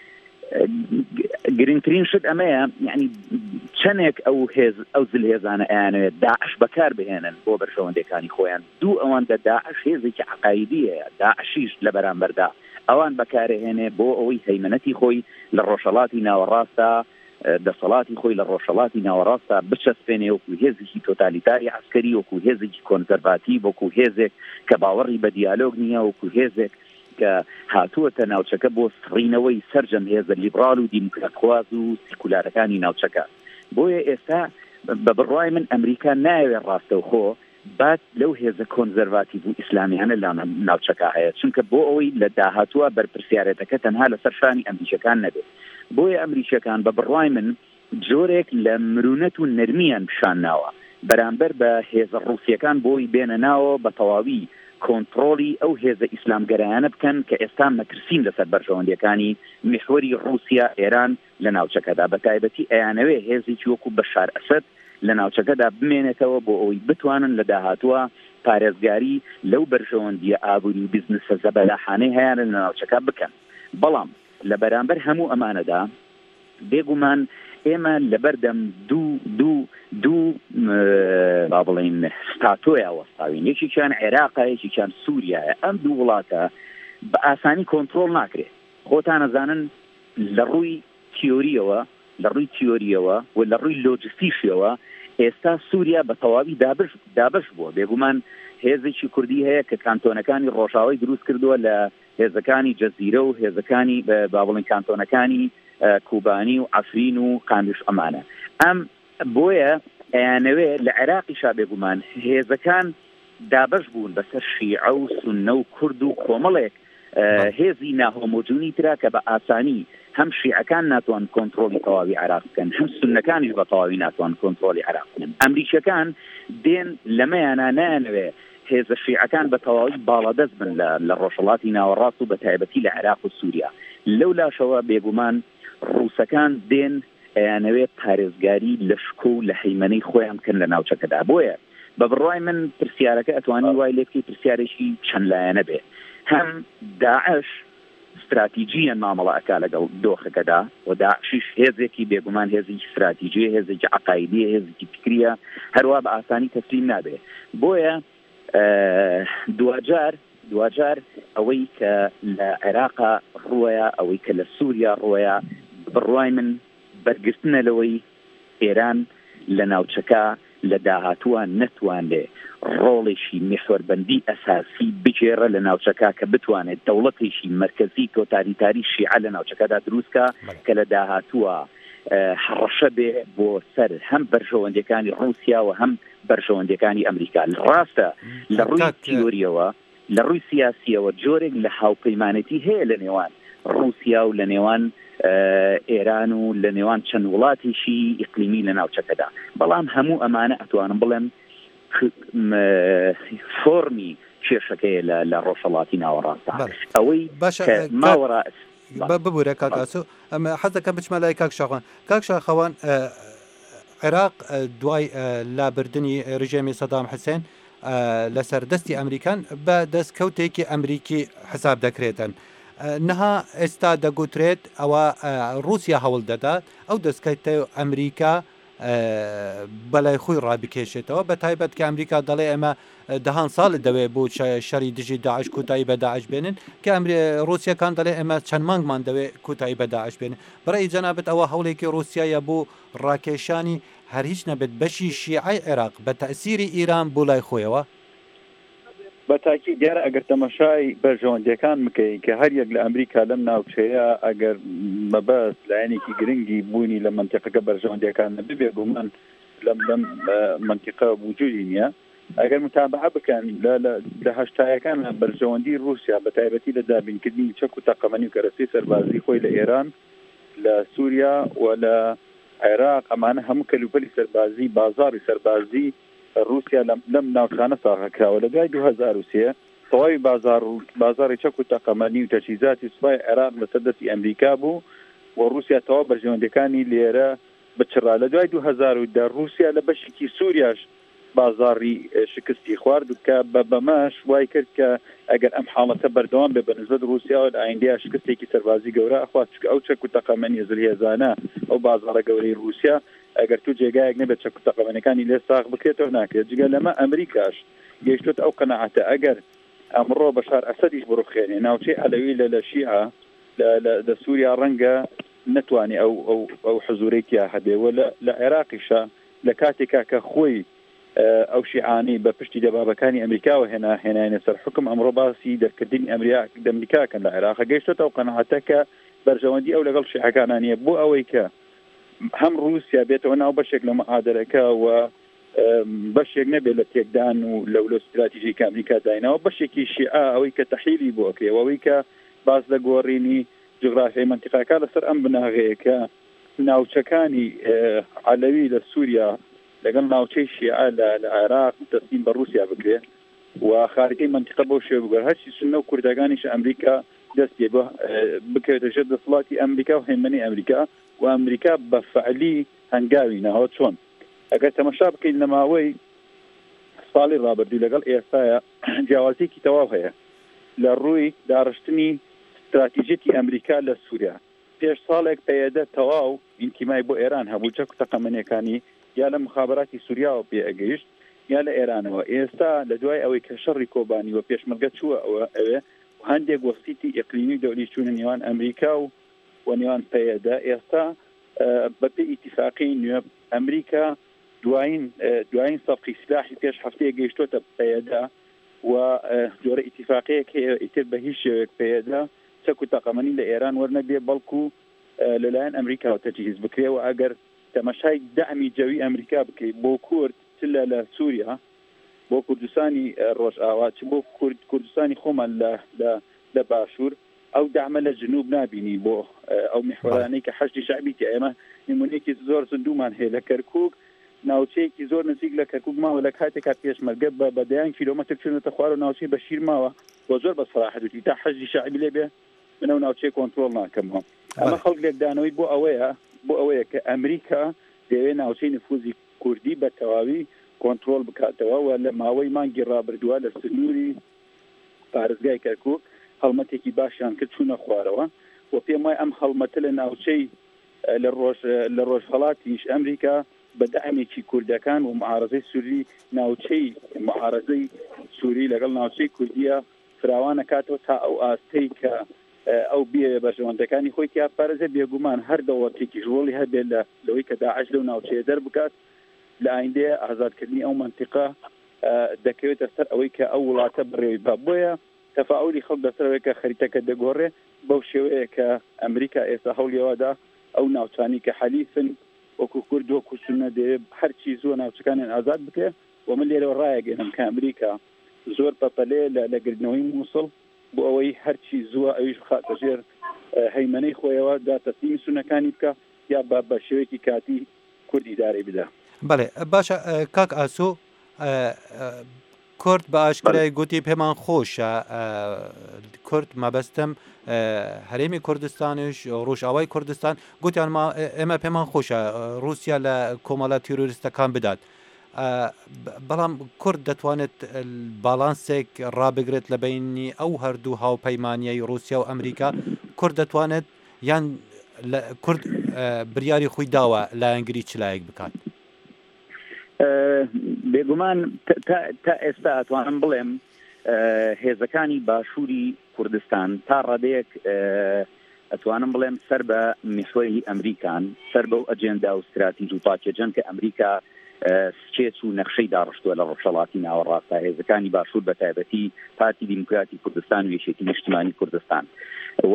گرنگترین شت ئەمەیە یعنی چەندێک ئەو زلهێزانە ئەیانەوێت داعش بەکار بهێنن بۆ بەرژەوەندەکانی خۆیان دوو ئەوەندە داعش هێزێکی عقایدیە داعشیش لە بەرامبەردا ئەوان بەکارهێنێ بۆ ئەوەی هەیمەنەتی خۆی لە ڕۆژهەڵاتی ناوەڕاستە دەسەڵاتی خۆی لە ڕۆژهەڵاتی ناوەڕاستە بچەسپێنێ وەکو هێزێکی تۆتالیتاری عسکەری وەکو هێزێکی کۆنزەرواتیڤ وەکو هێزێک کە باوەڕی بە دیالۆگ نییە وەکو هێزێک کە هاتووەتە ناوچەکە بۆ سڕینەوەی سەرجەم هێزە لیبرال و دیموکراتخواز و سیکولارەکانی ناوچەکە بۆیە ئێستا بە بڕوای من ئەمریکا ناوێت ڕاستەوخۆ بات لەو هێزە کۆنزەرواتیڤ و ئیسلامیانە لە ناوچەکە هەیە چونکە بۆ ئەوەی لە داهاتووە بەرپرسیارەتەکە تەنها لەسەر شانی ئەمریکەکان نەبێت بۆیە ئەمریکەکان بە بڕوای من جۆرێک لە مرونەت و نەرمیان پیشانناوە بەرامبەر بە هێزە ڕووسیەکان بۆی بێنە ناوە بە تەواوی کۆنتڕۆڵی ئەو هێزە ئیسلامگەرایانە بکەن کە ئێستا مەترسین لەسەر بەرژەوەندەکانی میحوەری رووسیا ئێران لە ناوچەکەدا بە تایبەتی ئەیانەوێ هێزێکی وەکو بەشار ئەسەد لە ناوچەکەدا بمێنێتەوە بۆ ئەوەی بتوانن لە داهاتووە پارێزگاری لەو بەرژەوەندیە ئابووری و بیزنسە زەبەلاحانەی هەیەە لە ناوچەکە بکەن بەڵام لە بەرامبەر هەموو ئەمانەدا بێگومان ئێمە لەبەردەم دوو با بڵێن ستاتۆیە وەستاوین یەکێکیان عێراقە یەکێکیان سووریایە ئەم دوو وڵاتە بە ئاسانی کۆنتڕۆڵ ناکرێت خۆتان ئەزانن لە ڕووی تیۆریەوە و لە ڕووی لۆجستیشیەوە ئێستا سووریا بە تەواوی دابش بووە بێگومان هێزێکی کوردی هەیە کە کانتۆنەکانی ڕۆژاوی دروست کردووە هێزەکانی جەزیرە و هێزەکانی با بڵین کانتۆنەکانی کوبانی و عەفرین و قاندوش ئەمانە. ئەم بۆیە ئەیانەوێ لە عێراقیشا بێگومان هێزەکان دابەش بوون بەسەر شیعە و سوننە و کورد و کۆمەڵێک هێزی ناهۆمۆجونی ترا کە بە ئاسانی هەم شیعەکان ناتوان کۆنتڕۆلی تەواوی عێراق بکەن، هەم سوننەکانیش بە تەواوی ناتوان کۆنتڕۆلی عێراق بکەن. ئەمریکیەکان دێن لەمەیانە نایانەوێ هێزە شیعەکان بە تەواوی باڵەدەست بن لە ڕۆژهەڵاتی ناوەڕاست و بە تایبەتی لە عێراق و سووریا. لەو لاشەوە بێگومان ڕووسەکان دێن ئەیانەوێت پارێزگاری لە شکۆ و لە هەیمەنەی خۆیان بکەن لە ناوچەکەدا. بۆیە بە بڕوای من پرسیارەکە ئەتوانی وای لێ بکەی پرسیارێکی چەند لایەنە بێ. هەم داعش استراتیجیان مامەڵە ئەکا لەگەڵ دۆخەکەدا و داعشیش هێزێکی بێگومان هێزێکی استراتیجیە، هێزێکی عەقایدیە، هێزێکی فکریە، هەروە بە ئاسانی تەسلیم نابێ. بۆیە دوجار ئەوەی کە لە عێراقا ڕوویە، ئەوەی کە لە سووریا ڕوویە، بڕوای من بەرگرتنە لەوەی ئێران لە ناوچەکە لە داهاتووە نەتوانێ ڕۆڵێکی میحوەربەندی ئەساسی بجێڕە لە ناوچەکە کە بتوانێت دەوڵەتێکی مرکزی تۆتالیتاری شیعە لە ناوچەکەدا دروستکە کە لە داهاتووە حڕەشە بێ بۆ سەر هەم بەرژەوەندەکانی رووسیا و هەم بەرژەوەندەکانی ئەمریکا. ڕاستە لە ڕووی تیۆریەوە، لە ڕووی سیاسیەوە جۆرێک لە هاوپەیمانەتی هەیە لە نێوان رووسیا و لە نێوان ئێران و لە نێوان چەند وڵاتیشی ئیقلیمی لە ناوچەکەدا، بەڵام هەموو ئەمانە ئەتوانم بڵێم فۆرمی کێشەکەیە لە ڕۆژهەڵاتی ناوەڕاستە. ئەوەی ماوەڕا ببوورە کاکاسو ئەمە حەزەکەم بچمە لای کاک شاخەوان. عێراق دوای لابردنی ڕژێمی سەدام حوسێن لەسەر دەستی ئەمریکان بە دەستکەوتێکی ئەمریکی حساب دەکرێتن. نەها ئێستا دەگوترێت ئەوە رووسیا هەوڵ دەدات ئەو دەستکەوتە ئەمریکا بەلای خۆی ڕابکێشێتەوە، بە تایبەت کە ئەمریکا دەڵێ ئەمە دەهان ساڵت دەوێت بۆ شەری دژی داعش کوتایی بە داعش بێنن، کە رووسیەکان دەڵێ ئەمە چەند مانگمان دەوێت کوتایی بە داعش بێنن. بەڕێی جەنابەت ئەوە هەوڵێکی رووسیایە بۆ ڕاکێشانی هەر هیچ نەبێت بەشی شیعەی عێراق بە تەئسیری ئیران بۆ لای خۆیەوە. بەتاکی دیارە ئەگەر تەماشای بەرژەوەندەکان بکەین کە هەر یەک لە ئەمریکا لەم ناوچەیە ئەگەر مەبەست لایەنێکی گرنگی بوونی لە منتیقەکە بەرژەوەندەکان نەبێ گومان لەم منتیقە وجودی نییە. ئەگەر متابعە بکەن لە هەشتایەکان بەرژەوەندی رووسیا بە تایبەتی لە دابینکردنی چەک و تەقەمەنی و کەرەسەی سەربازی خۆی لە ئێران، لە سووریا و لە عێراق، ئەمانە هەموو کەلوپەلی سەربازی بازاری سەربازی رووسیا لەم ناوچانە ساغەکراوە. لە دوای 2003 تەواوی بازاری چەک و تەقەمەنی و تەجهیزاتی سوپای عێراق لەسەر دەستی ئەمریکا بوو و رووسیا تەواو بەرژەوەندەکانی لێرە بچڕا. لە دوای 2010 رووسیا لە بەشێکی سووریاش بازاری شکستی خوارد کە بەماش وای کرد کە ئەگەر ئەم حاڵەتە بەردەوام بێ بەنسبەت رووسیا لە ئایندەیە شکستێکی سەربازی گەورە ئەخوات ئەو چەک و تەقەمەنی زلهێزانە ئەو بازارە گەورەی رووسیا ئەگەر تو جێگایەک نەبێت چەک و تەقەمەنەکانی لێ ساغ بکرێتەوە ناکرێت. جگە لەمە ئەمریکاش گەیشتوت ئەو قەناعەتە ئەگەر ئەمڕۆ بەشار ئەسەدیش بڕوخێنێ ناوچەی عەلەوی لە شیعە لە سووریا ڕەنگە نەتوانێ ئەو حزورێکیا هەبێەوە لە عێراقیشە لە کاتێکا کە خۆی ئەو شیعانی بە پشتی دەبابەکانی ئەمریکاوە هێناینە سەر حکم ئەمڕۆ باسی دەرکردنی ئەمریکاکەن لە عێراق گەیشتوت ئەو قەناعەتە کە بەرژەوەندی ئەو لەگەڵ شیعەکانانیە بۆ ئەوەی کە هەم رووسیا بێتەوە ناو بەشێک لە مەعادەرەکە و بەشێک نەبێت لە تێکدان و لەو استراتیژیکە ئەمریکا داینەوە بەشێکی شیعە ئەوەی کە تەحیلی بۆ ئەکرێەوە ئەوەی کە باز لە گۆڕینی جغرافیای منتیقەکە لەسەر ئەم بناغەیە کە ناوچەکانی عەلەوی لە سووریا لەگەڵ ناوچەی شیعە لە عێراق تەسلیم بە رووسیا بکرێت و خارجەی منتیقە بۆ شێوە بگەڕ هەرچی سوننە و کوردەکانیش ئەمریکا دەست پێ بکەوێتە ژێر دەسەڵاتی ئەمریکا و هێمنەی ئەمریکا و ئەمریکا بە فعلی هەنگاوی ناوە چۆن ئەگەر تەماشا بکەین لە ماوەی ساڵی ڕابردوو لەگەڵ ئێستاە جیاوازیەکی تەواو هەیە لە ڕووی داڕشتنی استراتیژێتی ئەمریکا لە سووریا. پێش ساڵێک پەیەدە تەواو ئینتیمای بۆ ئێران هەبوو چەک و تەقەمەنیەکانی یا لە مخابراتی سووریاوە پێ ئەگەیشت یا لە ئێرانەوە. ئێستا لە دوای ئەوەی کە شەڕی کۆبانی و پێشمەرگە چووە ئەوێ هەندێک وەسیتی ئیقلیمی دەولی چوونە نێوان ئەمریکا و نێوان پەیەدە. ئێستا بەپێ ئیتیفاقی نوێ ئەمریکا دوایین سەفقی سلاحی پێش هەفتەیە گەیشتۆتە پەیەدا و جۆرە ئیتیفاقەیەک ئیتر بە هیچ شێوەیەک پێدا چەک و تەقەمەنی لە ئێران وەرنەبێ بەڵکو لەلایەن ئەمریکا تەجهیز بکرێ و ئەگەر تەماشای دەعمی جەوی ئەمریکا بکەیت بۆ کورد چ لە سووریا بۆ کوردستانی ڕۆژئاوا چ بۆ کوردستانی خۆمان لە باشوور ئەو دامە لە جنوب نبینی بۆ ئەو میحوەرانەی کە حەشتی شعبیتی ئێمە نمونەیەکی زۆر زندومان هەیە لە کەرکووک ناوچەیەکی زۆر نزیک لە کەرکووک ماوە لە کاتێکا پێشمەرگە بە دەیان کیلۆمەتر چونەتە خوار و ناوچەی بەشیر ماوە بۆ زۆر بە سەراحەتی تا حەشتی شعبی لێ بێ منەو ناوچەی کۆنترۆڵ ناکەمەوە ئەمە خەڵک لێکدانەوەی بۆ ئەوەیە کە ئەمریکا دەوێت ناوچەی نفوزی کوردی بە تەواوی کۆنترۆل بکاتەوە و لە ماوەی مانگی ڕابردووە لە سنووری پارێزگای کەرکووک هەڵمەتێکی باشیان کرد چوونە خوارەوە و پێم وایە ئەم هەڵمەتە لە ناوچەی لە ڕۆژهەڵاتیش ئەمریکا بە دەعمێکی کوردەکان و معارەزەی سووری ناوچەی معارەزەی سووری لەگەڵ ناوچەی کوردیە فراوانە کاتەوە تا ئەو ئاستەی کە ئەو بێ بەژەوەندەکانی خۆی تیا پارێزە بێگومان هەر دەوڵەتێکی ژۆڵی هەبێت لەوەی کە داعش لەو ناوچەیە دەربکات لە ئایندەیە ئازادکردنی ئەو منتیقە دەکەوێتە سەر ئەوەی کە ئەو وڵاتە بڕێوی بە بۆیە تەفاعولی خەڵک بەسەرەوەی کە خەریتەکە دەگۆڕێ بەو شێوەیە کە ئەمریکا ئێستا هەوڵیەوەدا ئەو ناوچانی کە حەلیفن وەکو کورد وەکو سونە دەوێت هەرچی زۆر ناوچەکانیان ئازاد بکرێ و من لێرەوە ڕایەگەێنم کە ئەمریکا زۆر بەپەلێ لە گرتنەوەی مووسڵ بۆ ئەوەی هەرچی زووە ئەویش خاتە ژێر هەیمەنەی خۆیەوە داتەسلیمی سونەکانی بکە یا بە شێوەیەکی کاتی کوردی دارێ بدە. بەڵێ باشە کاک ئاسۆ کورد بە ئاشکرای گوتی پێمان خۆشە کورد مەبەستم هەرێمی کوردستانش ڕۆژئاوای کوردستان گوتیان ئێمە پێمان خۆشە رووسیا لە کۆمەڵە تیرۆریستەکان بدات بەڵام کورد دەتوانێت باڵانسێک ڕابگرێت لە بینی ئەو هەردوو هاوپەیمانیای رووسیا و ئەمریکا کورد دەتوانێت یان کورد بریاری خۆی داوە لایەنگری چلایەک بکات بێگومان تا ئێستا ئەتوانم بڵێم هێزەکانی باشووری کوردستان تا ڕادەیەک ئەتوانم بڵێم سەر بە میحوەری ئەمریکان سەر بەو ئەجێندا و استراتیژ و پاکێجەن کە ئەمریکا سکێچ و نەخشەی داڕشتووە لە ڕۆژهەڵاتی ناوەڕاستە هێزەکانی باشوور بە تایبەتی پارتی دیموکراتی کوردستان و یەکێتی نیشتیمانی کوردستان و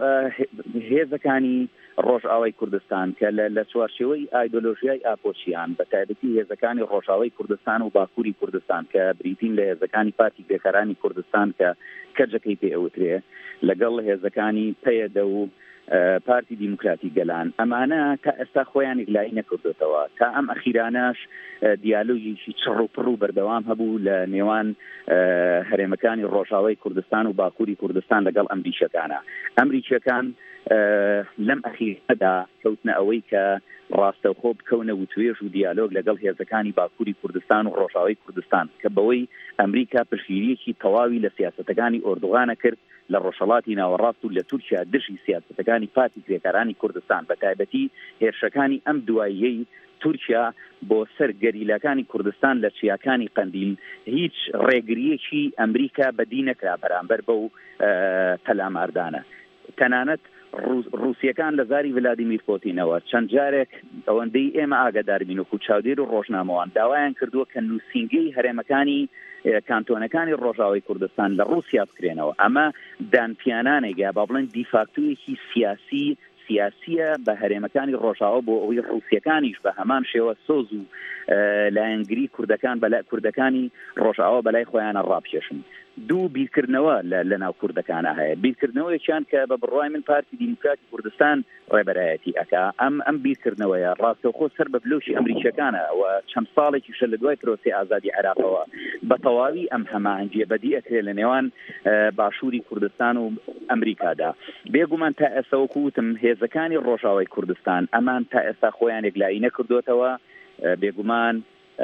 هێزەکانی ڕۆژئاوای کوردستان کە لە چوارچێوەی ئایدۆلۆژیای ئاپۆچیان بە تایبەتی هێزەکانی ڕۆژئاوای کوردستان و باکووری کوردستان کە بریتین لە هێزەکانی پارتی بێکارانی کوردستان کە کەرجەکەی پێ ئەوترێ لەگەڵ هێزەکانی پەیەدە و پارتی دیموکراتی گەلان ئەمانە تا ئێستا خۆیان یەکلایی نەکردوێتەوە تا ئەم ئەخیرانەش دیالۆگیشی چڕ و پڕ و بەردەوام هەبوو لە نێوان هەرێمەکانی ڕۆژئاوای کوردستان و باکووری کوردستان لەگەڵ ئەمریکیەکانە ئەمریکیەکان لەم ئەخیرەدا کەوتنە ئەوەی کە ڕاستەوخۆ بکەونە وتوێژ و دیالۆگ لەگەڵ هێزەکانی باکووری کوردستان و ڕۆژئاوای کوردستان کە بەوەی ئەمریکا پشگیریەکی تەواوی لە سیاسەتەکانی ئۆردوغانە کرد لە ڕۆژهەڵاتی ناوەڕاست و لە تورکیا دژی سیاسەتەکانی پارتی کرێکارانی کوردستان بە تایبەتی هێرشەکانی ئەم دواییەی تورکیا بۆ سەر گەریلەکانی کوردستان لە چیاکانی قەندیل هیچ ڕێگریەکی ئەمریکا بەدی نەکرا بەرامبەر بەو پەلاماردانە تەنانەت رووسیەکان لە زاری ڤلادیمیر پۆتینەوە چەند جارێک ئەوەندەی ئێمە ئاگاداربین و چاودێر و ڕۆژنامەوان داوایان کردووە کە نووسینگەی هەرێمەکانی کانتۆنەکانی ڕۆژئاوای کوردستان لە رووسیا بکرێنەوە ئەمە دانپیانانێکە با بڵێن دیفاکتۆیەکی سیاسیە بە هەرێمەکانی ڕۆژئاوا بۆ ئەوەی رووسیەکانیش بە هەمان شێوە سۆز و لایەنگری کوردەکانی ڕۆژئاوا بەلای خۆیانە ڕابکێشن دوو بیرکردنەوە لە ناو کوردەکانە هەیە بیرکردنەوەیەکیان کە بە بڕوای من پارتی دیموکراتی کوردستان ڕێبەرایەتی ئەکا ئەم بیرکردنەوەیە ڕاستەوخۆ سەر بە بلۆشی ئەمریکیەکانە و چەند ساڵێکیشە لە دوای پرۆسی ئازادی عێراقەوە بە تەواوی ئەم هەماهەنگیە بەدی ئەکرێت لە نێوان باشووری کوردستان و ئەمریکادا بێگومان تا ئێستا وەکو وتم هێزەکانی ڕۆژئاوای کوردستان ئەمان تا ئێستا خۆیان یەکلایی نەکردوێتەوە بێگومان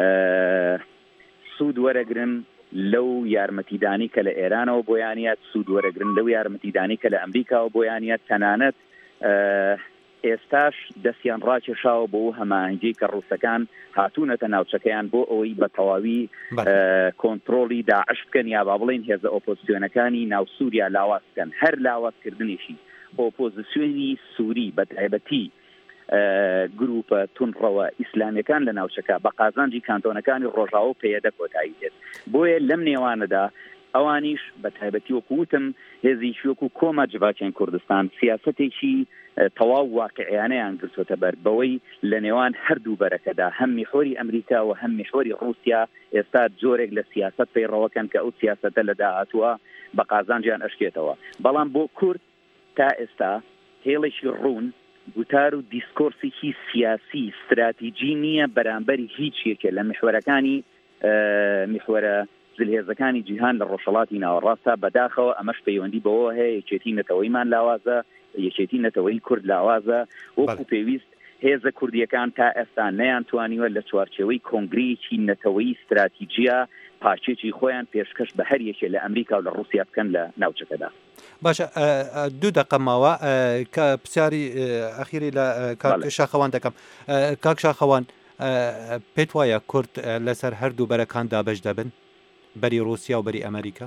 سوود وەرەگرن لەو یارمەتیدانی کە لە ئێرانەوە بۆیانیات سوود وەرەگرن لەو یارمەتیدانی کە لە ئەمریکاوە بۆیانیات تەنانەت ئێستاش دەستیان ڕاکێشاوە بۆ هەماهەنگی کە ڕووسەکان هاتوونەتە ناوچەکەیان بۆ ئەوەی بە تەواوی کۆنتڕۆڵی داعش بکەن یا با بڵێن هێزە ئۆپۆزیسیۆنەکانی ناو سووریا لاواز بکەن هەر لاوازکردنیشی ئۆپۆزیسیۆنی سووری بە تایبەتی گروپە تونڕەوە ئیسلامیەکان لە ناوچەکە بە قازانجی کانتۆنەکانی ڕۆژئاوا و پەیەدە کۆتایی دێت بۆیە لەم نێوانەدا ئەوانیش بە تایبەتی وەکوتم هێزیشی وەکو کۆما جڤاکیان کوردستان سیاسەتێکی تەواو واقعیانەیان گرتوتە بەر بەوەی لە نێوان هەردوو بەرەکەدا هەم میحۆری ئەمریکا و هەم میحۆری ڕووسیا ئێستا جۆرێک لە سیاسەت پەیڕەوەکەن کە ئەو سیاسەتە لە داهاتووە بە قازانجیان ئەشکێتەوە. بەڵام بۆ کورد تا ئێستا هێڵێکی ڕوون گوتار و دیسکۆرسێکی سیاسی استراتیجی نییە بەرامبەری هیچ یەکێ لە میحوەرەکانی میحوەرە جلهێزەکانی جیهان لە ڕۆژهەڵاتی ناوەڕاستە بەداخەوە ئەمەش پەیوەندی بەوە هەیە یەکێتی نەتەوەیمان لاوازە یەکێتی نەتەوەی کورد لاوازە وەکو پێویست هێزە کوردیەکان تا ئێستا نەیانتوانیوە لە چوارچێوەی کۆنگرەیەکی نەتەوەیی استراتیجیە پاچێکی خۆیان پێشکەش بە هەر یەکێ لە ئەمریکا و لە ڕووسیا بکەن لە ناوچەکەدا. باشە 2 دقە ماوە کە پرسیاری ئەخیری لە کاک شاخەوان دەکەم. کاک شاخەوان پێت وایە کورد لەسەر هەردوو بەرەکان دابەش دەبن بەری رووسیا و بەری ئەمریکا؟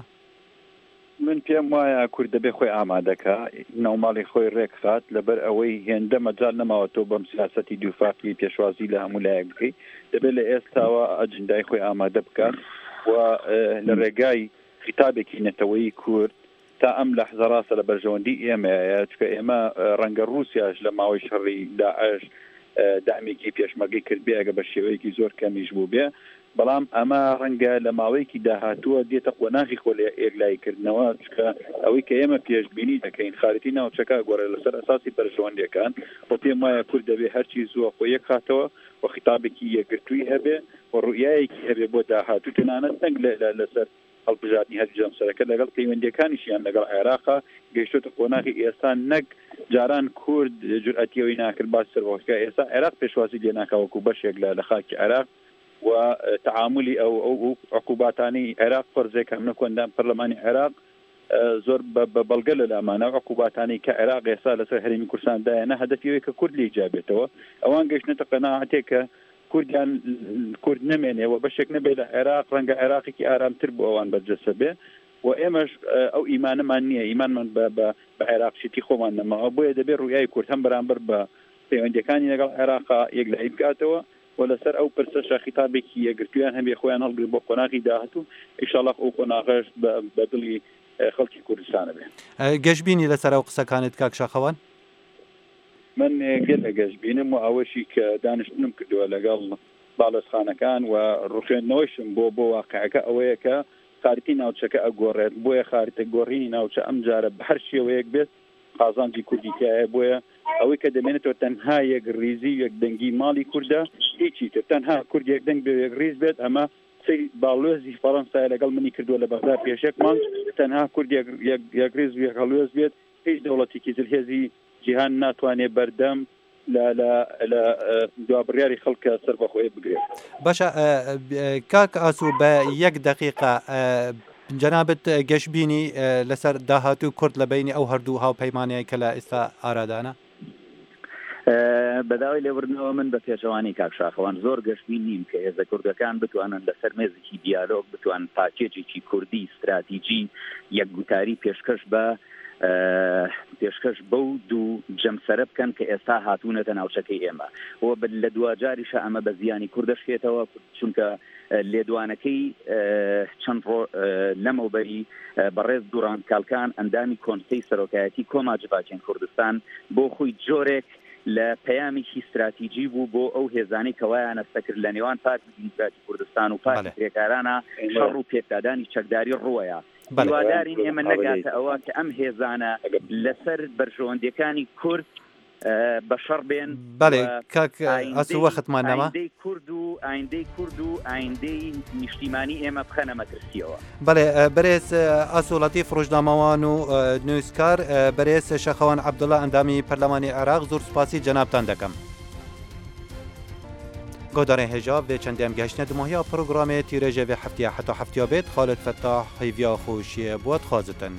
من پێم وایە کورد دەبێ خۆی ئامادەکە ناوماڵی خۆی ڕێکخات لەبەر ئەوەی هێندە مەجال نەماوەتەوە بەم سیاسەتی دووفاقی پێشوازی لە هەموو لایەک بکەیت دەبێت لە ئێستاوە ئەجندای خۆی ئامادە بکات و لە ڕێگای خیتابێکی نەتەوەیی کورد تا ئەم لەحزە ڕاستە لە بەرژەوەندی ئێمەیە چکە ئێمە ڕەنگە رووسیاش لە ماوەی شەڕی داعش دامێکی پێشمەرگی کرد بێ ئەگە بە شێوەیەکی زۆر کەمیش بوو بێ بەڵام ئەمە ڕەنگە لە ماوەیەکی داهاتووە دێتە قۆناغی خۆ لە ئێگلایکردنەوە چکە ئەوەی کە ئێمە پێشبینی دەکەین خارەتی ناوچەکە گۆڕێ لەسەر ئەساسی بەرژەوەندیەکان بۆ پێم وایە کورد دەبێ هەرچی زووە خۆ یەک خاتەوە و خیتابێکی یەکگرتووی هەبێ و ڕوئیایەکی هەبێ بۆ داهاتوو تەنانەت دەنگ لەسەر هەڵبژاردننی هەرچی جەمسەرەکە لەگەڵ پەیوەندیەکانیشیان لەگەڵ عێراقا گەیشتۆتە قۆناغی ئێستا نەک جاران کورد جورئەتیەوەی ناکرد باس سەرەوەکە ئێستا عێراق پێشوازی لێ ناکەوەکو بەشێک لە خاکی عێراق و تعاملی ئەو عقوباتانی عێراق فەرزێک هەم نەکۆندان پەرلەمانی عێراق زۆر بە بەڵگە لە لامانە عقوباتانی کە عێراق ئێستا لەسەر هەرێمی کوردستاندایەنە هەدەفیەوەی کە کورد لێ جابێتەوە ئەوان گەشتنەتە قەناعەتێک کە کوردیان کورد نەمێنێەوە بەشێک نەبێت لە عێراق ڕەنگە عێراقێکی ئارامتر بۆ ئەوان بەرجەسە بێ و ئێمەش ئەو ئیمانەمان نییە ئیمانمان بە عێراقشتی خۆمان نەماوە بۆیە دەبێت ڕوویای کورد هەم بەرامبەر بە پەیوەندیەکانی لەگەڵ عێراقا یەکلایی بکاتەوە و لەسەر ئەو پرسەشە خیتابێکی یەکگرتویان هەبێ خۆیان هەڵگرت بۆ قۆناغی داهاتوو ئینشاءالله ئەو قۆناغەش بە دڵی خەڵکی کوردستانە بێ. گەشتبینی لەسەر ئەو قسەکانت کاک شاخەوان؟ من گەلە گەشتبینم و ئەوەشی کە دانیشتنم کردووە لەگەڵ باڵۆزخانەکان و ڕوخێندنەوەشم بۆ واقعەکە ئەوەیە کە خارەتی ناوچەکە ئەگۆڕێت بۆیە خارتە گۆڕینی ناوچە ئەم جارە بە هەر شێوەیەک بێت قازانجی کوردیکایە بۆیە ئەوەی کە دەمێنێتەوە تەنها یەک ریزی یەک دەنگی ماڵی کووردە هیچی تر تەنها کورد یەک دەنگ بێ یەک ریز بێت ئەمە سەی باڵۆزی فەڕەنسای لەگەڵ منی کردووە لە بەغدا پێشێک مانگ تەنها کورد یەک ریز و یەک هەڵوێز بێت هیچ دەوڵەتێکی جلهێزی جیهان ناتوانێت بەردەم لە دوابڕیاری خەڵکە سەر بەخۆی بگرێت. باشە کاک ئاسوو بە 1 دقیقە جەنابەت گەشتبینی لەسەر داهاتوو کورد لە بینی ئەو هەردوو هاوپەیمانەیە کە لە ئێستا ئارادانە؟ بەداوای لێبوردنەوە من بە پێشەوانی کاک شاخەوان زۆر گەشتبین نیم کە هێزە کوردەکان بتوانن لەسەر مێزێکی دیالۆگ بتوان پاکێجێکی کوردی استراتیجی یەکگوتاری پێشکەش بە پێشکەش بەو دوو جەمسەرە بکەن کە ئێستا هاتوونەتە ناوچەکەی ئێمە و لە دوجاریشە ئەمە بە زیانی کوردەشێتەوە چونکە لێدوانەکەی چەند ڕۆ لەمەوبەری بەڕێز دووران کاڵکان ئەندامی کۆنسەی سەرۆکایەتی کۆما جڤاکێن کوردستان بۆ خۆی جۆرێک لە پەیامێکی استراتیجی بوو بۆ ئەو هێزانەی کەوایان ئەستەکرد لە نێوان پارتی دیموکراتی کوردستان و پارتی کرێکارانە شەڕ و پێکدادانی چەکداری ڕووەیە. هیوادارین ئێمە نەگاتە ئەوە کە ئەم هێزانە لەسەر بەرژەوەندیەکانی کورد بە شەڕ بێن. بەڵێ کاک ئاسوو وەختمان نەما ئایندەی کورد و ئایندەی نیشتیمانی ئێمە بخەنە مەترسیەوە. بەڵێ بەرێز ئاسوڵەتی ڕۆژنامەوان و نووسکار بەرێز شەخەوان عەبدوڵڵا ئەندامی پەرلەمانی عێراق زۆر سوپاسی جەنابتان دەکەم. گۆدارێن هێژا بێ چەندێم گەشتنە دماهیا پرۆگرامێ تیرێژێ هەفتیا حتا هەفتیا بێت خالد فەتاح هەیڤیا خۆشیە بۆت خوازتن.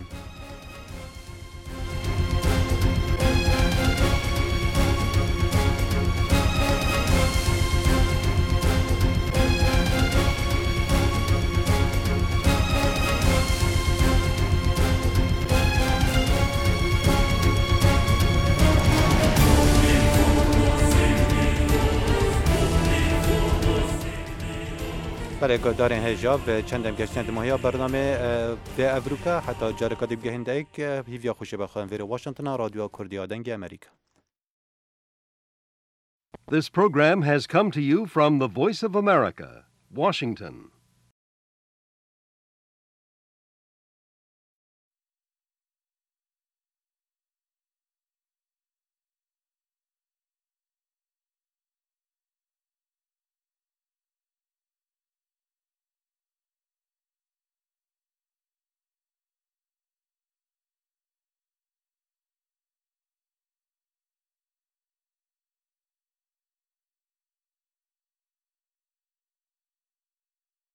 بله دارین هجاب چندم گشتن ماهیا برنامه به افریقا حتی جارکادی بگهنده ایک هیویا خوشه بخواهیم ویر واشنطن رادیو کردی دنگ امریکا. This program has come to you from the Voice of America, Washington.